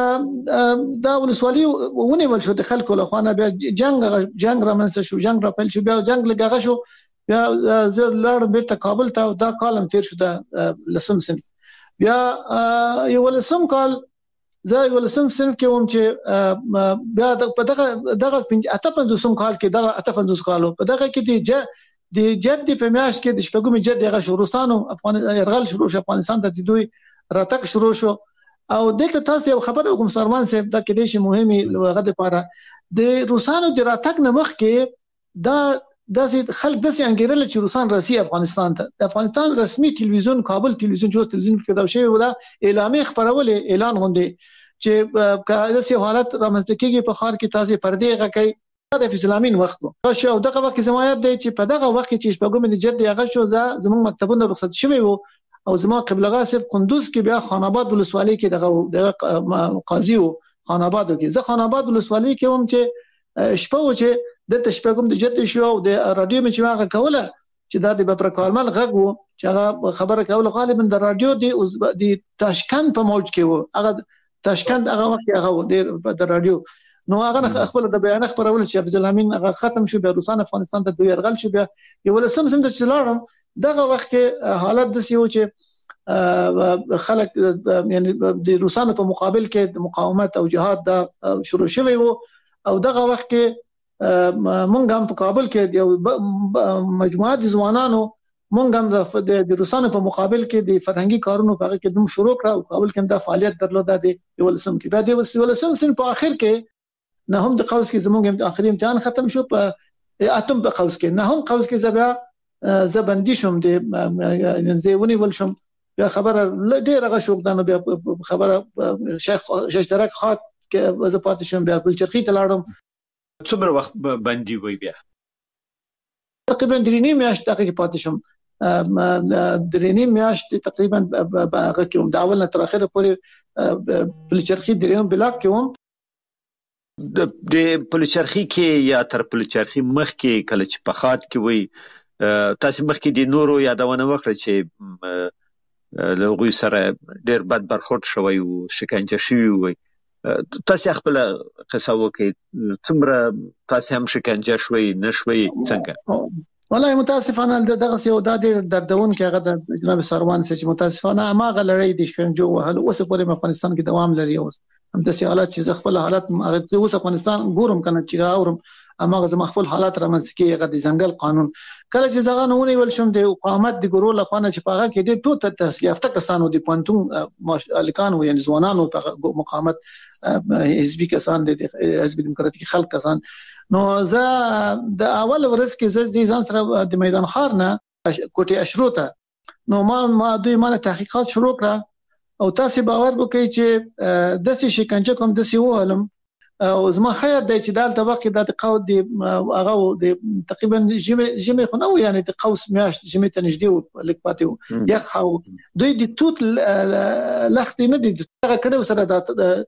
Speaker 20: دا ولسوالۍ ونیول شو د خلکو له خوانه بیا جنگ رامنځته شو، جنگ را پیل شو، بیا جنگ لګغه شو، بیا زه لاړم بیرته کابل ته دا کالم تیر شو د لسم صنف. بیا یو لسم کال زه یو لسم صنف کې وم چې بیا په دغه 58 کال کې دغه 58 کالو په دغه کې د جد په میاشت کې د شپږم جد هغه شورستانو يرغل شروع شو، افغانستان ته د دوی راتګ شروع شو. او دلته تاسو یو خبر وکم سرمان صاحب دا کې د شي مهمه هغه لپاره د روسانو د راتګ نه مخکې دا داسې خلک داسې انګیرل چې روسان راسي افغانستان ته. د افغانستان رسمي ټلویزیون کابل ټلویزیون جو ټلویزیون کې دا شی ودا اعلانې خبرولې اعلان غونډه چې کله حالت رامنځته کیږي په خار کې تازه پردې غکې د اسلامین وخت وو شو. دغه وخت زمایت دی چې په دغه وخت کې شپږم د جد هغه شو زموږ مکتبونه رخصت شوی وو او زما قبلغه صاحب قندوز کې بیا خان آباد ولسوالۍ کې دغه قاضي وو خان آباد کې. زه خان آباد ولسوالۍ کې وم چې شپه و چې د شپږم د جد شو او د رادیو مې هغه کوله چې دا د بپر کارمل غږ وو چې هغه خبره کوله غالبا د رادیو د تاشکند په موج کې وو. هغه تاشکند هغه وخت هغه د رادیو نو هغه خپل د بیان خبرول چې عبد الامین هغه ختم شو، بیا روسان افغانستان ته دوی يرغل شو. بیا یو لسم سم د چلارم دغه وخت کې حالت د سیو چې خلک یعنی د روسانو په مقابل کې د مقاومت او جهاد دا شروع شوی وو. او دغه وخت کې مونږ هم په کابل کې یو مجموعه د ځوانانو مونږ هم د روسانو په مقابل کې د فرهنګي کارونو په هغه کې دوم شروع کړ او کابل کې دا فعالیت درلوده. د یو لسم کې بعد یو لسم سن په اخر کې نه هم د قوس کې زمونږ د اخري امتحان ختم شو، په اتم په قوس کې نه هم قوس کې زبیا زبندي شوم د زیونی ول شوم. بیا خبره ډیره غشوګدانه بیا خبره شیخ درک خاط کې زه پاتې شوم، بیا بل چرخي ته لاړم.
Speaker 21: څومره وخت باندې وای بیا
Speaker 20: تقریبا درینی میاشت هغه کې پاتې شم. درینی میاشت تقریبا هغه کې د اول نه تر اخره پورې پلچرخي دریم بلاک کې وم.
Speaker 21: د پلچرخي کې یا تر پلچرخي مخ کې کله چې په خاط کې وای تاسو مخ کې د نورو یادونه وکړه چې له غوي سره ډېر بد برخورد شوی او شکنجه شوی وای تاسو خپل قصه وکړئ څومره تاسو هم شکنجه شوي نشوي څنګه
Speaker 20: والله متاسفانه دغه یو د دردون کې هغه د جناب سروان چې متاسفانه هغه لړۍ د شکنجو وهل اوس په افغانستان کې دوام لري اوس هم د حالات چې خپل حالات هغه اوس افغانستان ګورم کنه چې اورم اماغه زما خپل حالات رامنځته کې هغه د ځنګل قانون کله چې زغه نو ونیول شم د حکومت د ګورو لخوانه چې پاغه کې د ټوت تسلیه یافته کسانو د پانتون الکانو یعنی ځوانانو په مقاومت حزبي کسان د حزب دیموکراتیک خلک کسان نو زه د اول ورځ کې زه ځان سره د میدان خار نه کوټي اشروته نو ما دوی مال تحقیقات شروع کړه او تاسو باور وکړئ چې د سې شکنجه کوم د سې وهلم او زما خیر دی چې دالته وخت د قود د هغه د تقریبا جمع خو نو یعنی د قوس میاش جمع ته نږدې لیک پاتې یخ دوی د توت لخت نه دي هغه کړه سره د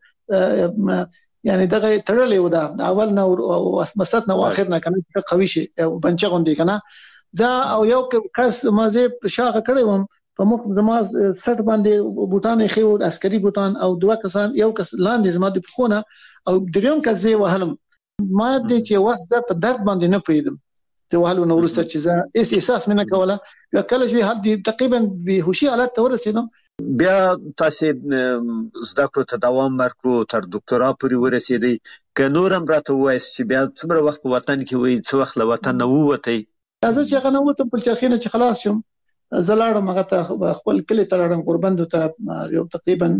Speaker 20: یعنی دغه تړلې و دا اول نو مسات نو اخر نه کنه قوي شي بنچ غوندي کنه زه او یو کس مازه شاغه کړم په مخ زما سټ باندې بوتان خو عسکري بوتان او دوه کسان یو کس لاندې زما د پخونه او دریم کس زه وهلم ما دې چې واسه په درد باندې نه پیدم ته وهلو نو ورسته چې زه احساس مې نه کوله کله چې حد تقریبا به هوشي حالت ته ورسېدم
Speaker 21: بیا تاسو زده کړو ته دوام ورکړو تر ډاکټرا پورې ورسېدی که نورم راته وایي چې بیا څومره وخت په وطن کې وای څو وخت له وطن نه ووتی
Speaker 20: زه چې غنه وته په چرخینه چې خلاص شم زلاړم هغه ته خپل کلی ته لاړم قرباندو ته یو تقریبا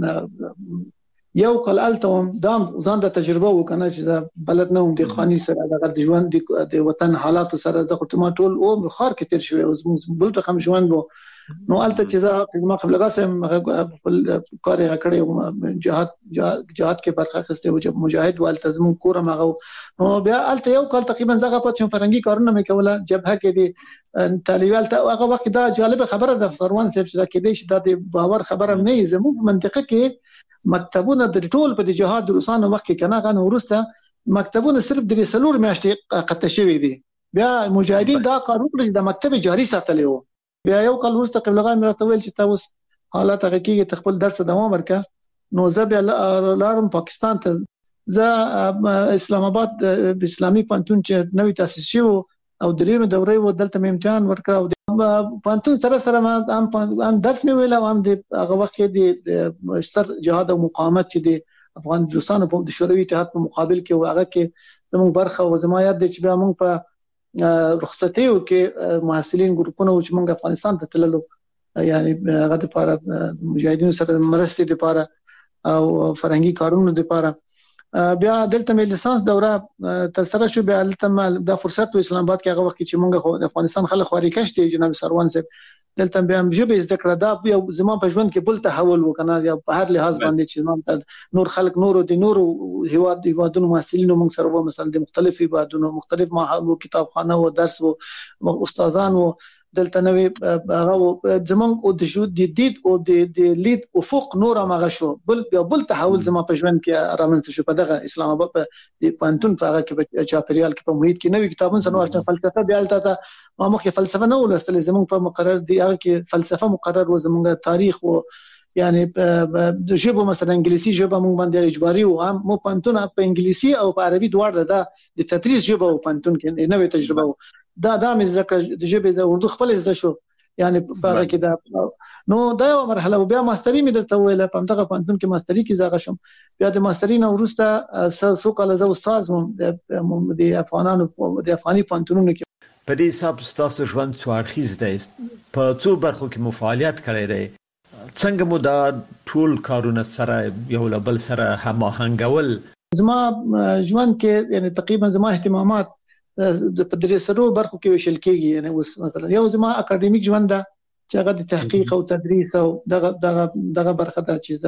Speaker 20: یو کال التهم دام ځان د تجربه وکنه چې بلد نه هم د خاني سره د ژوند د وطن حالات سره زه خو ټول عمر خار کې تیر شوی او بل رقم ژوند وو نو الته چې زه ما قبل غاسم خپل کار یې کړی جهاد کې برخه اخیسته او مجاهد والتزم کورم هغه نو بیا الته یو کال تقریبا زغه پات شم فرنګي کارونه مې کوله جبهه کې دي طالبان ته هغه وخت دا جالب خبره د فروان صاحب چې دا کې دي چې د باور خبره نه زموږ منطقه کې مکتبونه د ټول په جهاد د روسانو وخت کې کنه غن ورسته مکتبونه صرف د سلور میاشتې قطع شوی دي بیا مجاهدین دا کار وکړي د مکتب جاری ساتلی وو بیا یو کال ورسته قبلغه مې راته ویل چې تاسو حالات هغه کې خپل درس دوام ورکړه نو زه بیا لاړم پاکستان ته زه اسلام آباد اسلامي پانتون چې نوې تاسیس شو او دریمه دوره و دلته امتحان ورکړ او پانتون سره ما هم درس نه ویل او هم د هغه وخت د ستر جهاد او مقاومت چې د افغان دوستانو په شوروي اتحاد په مقابل کې هغه کې زموږ برخه او زمایات د چې بیا موږ په رخصتیو کې محصلین ګروپونه چې موږ افغانستان ته تللو یعنی هغه لپاره مجاهدینو سره مرستې لپاره او فرهنګي کارونو لپاره بیا دلته مې لیسانس دوره تر سره شو بیا دلته د فرصت په اسلام آباد کې هغه وخت چې موږ د افغانستان خلک خوري کشته جناب سروان صاحب دلته بیا هم ژبه زده کړه دا یو زما په ژوند کې بل تحول وکنه یا په هر لحاظ باندې چې زما نور خلک نور هیوادونو محصلینو موږ سره مثلا د مختلفو هیوادونو مختلف معهد او کتابخانه او درس او استادان او دلته نوې هغه زمونږ او د جو د دید او د لید افق نور هغه شو بل تحول زما په ژوند کې رامنځته شو په دغه اسلام آباد په پانتون هغه کې په چاپریال کې په محیط کې نوې کتابونه سره واشنه فلسفه بیا الته ما مخکې فلسفه نه ولستل زمونږ په مقرر دی هغه کې فلسفه مقرر و زمونږ تاریخ او یعنی د ژبه مثلا انګلیسي ژبه مونږ باندې اجباري او هم مو پانتون په انګلیسي او په عربي دواړه د تدریس ژبه او پانتون کې نوې تجربه دا مې ځکه د ژبې د اردو خپل زده شو یعنی په هغه کې دا نو دا یو مرحله بیا ماستری مې درته ویل په دغه پانتون کې ماستری کې زغه شم بیا د ماستری نه ورسته سو کال زه استاد وم د افغانانو د افغاني پانتونونو کې
Speaker 19: په دې حساب تاسو ژوند څو اړخیز دی په څو برخو کې فعالیت کړی دی څنګه مو دا ټول کارونه سره یو بل سره هماهنګول
Speaker 20: زما ژوند کې یعنی تقریبا زما اهتمامات په درسرو برخو کې وشل کېږي یعنی اوس مثلا یو زما اکیډمیک ژوند ده چې هغه د تحقیق او تدریس او دغه برخه ده چې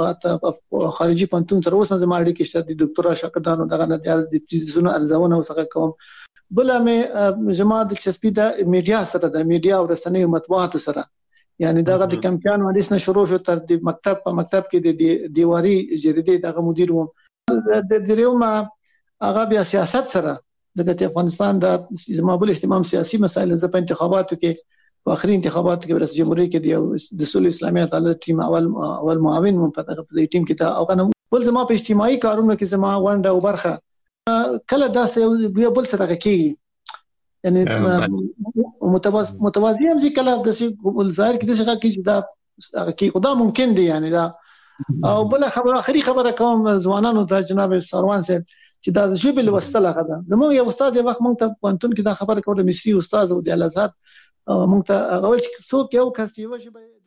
Speaker 20: خارجي پانتون سره اوس زما اړیکې شته د ډاکټرا شاګردانو دغه نه د تیزونو ارزونه وسره کوم بل مې زما د چسپی د میډیا سره د میډیا او رسنۍ مطبوعات سره یعنی دغه د کمپیان وادي نه شروع شو تر د مکتب کې د دیواري جریدې دغه مدیر وم د دریوم هغه بیا سیاست سره دغه افغانستان د زما بل اهتمام سیاسي مسایل ز په انتخاباتو کې په اخري انتخاباتو کې رئیس جمهوریت کې د سول اسلامي عدالت ټیم اول معاون مو په دغه ټیم کې دا او کنه بل زما په اجتماعي کارونو کې زما ونډه او برخه کله داسې یو بل څه دغه کېږي یعنی متوازی هم چې کله داسې ظاهر کې داسې کې چې دا کې خدا ممکن دی یعنی دا او بل خبره اخري خبره کوم ځوانانو ته جناب سروان صاحب چې دا ژبه لوستل غدا زموږ یو استاد یو وخت مونږ ته پوهنتون کې دا خبره کوله مصری استاد او د الازهر مونږ ته اول چې څوک یو کس یو ژبه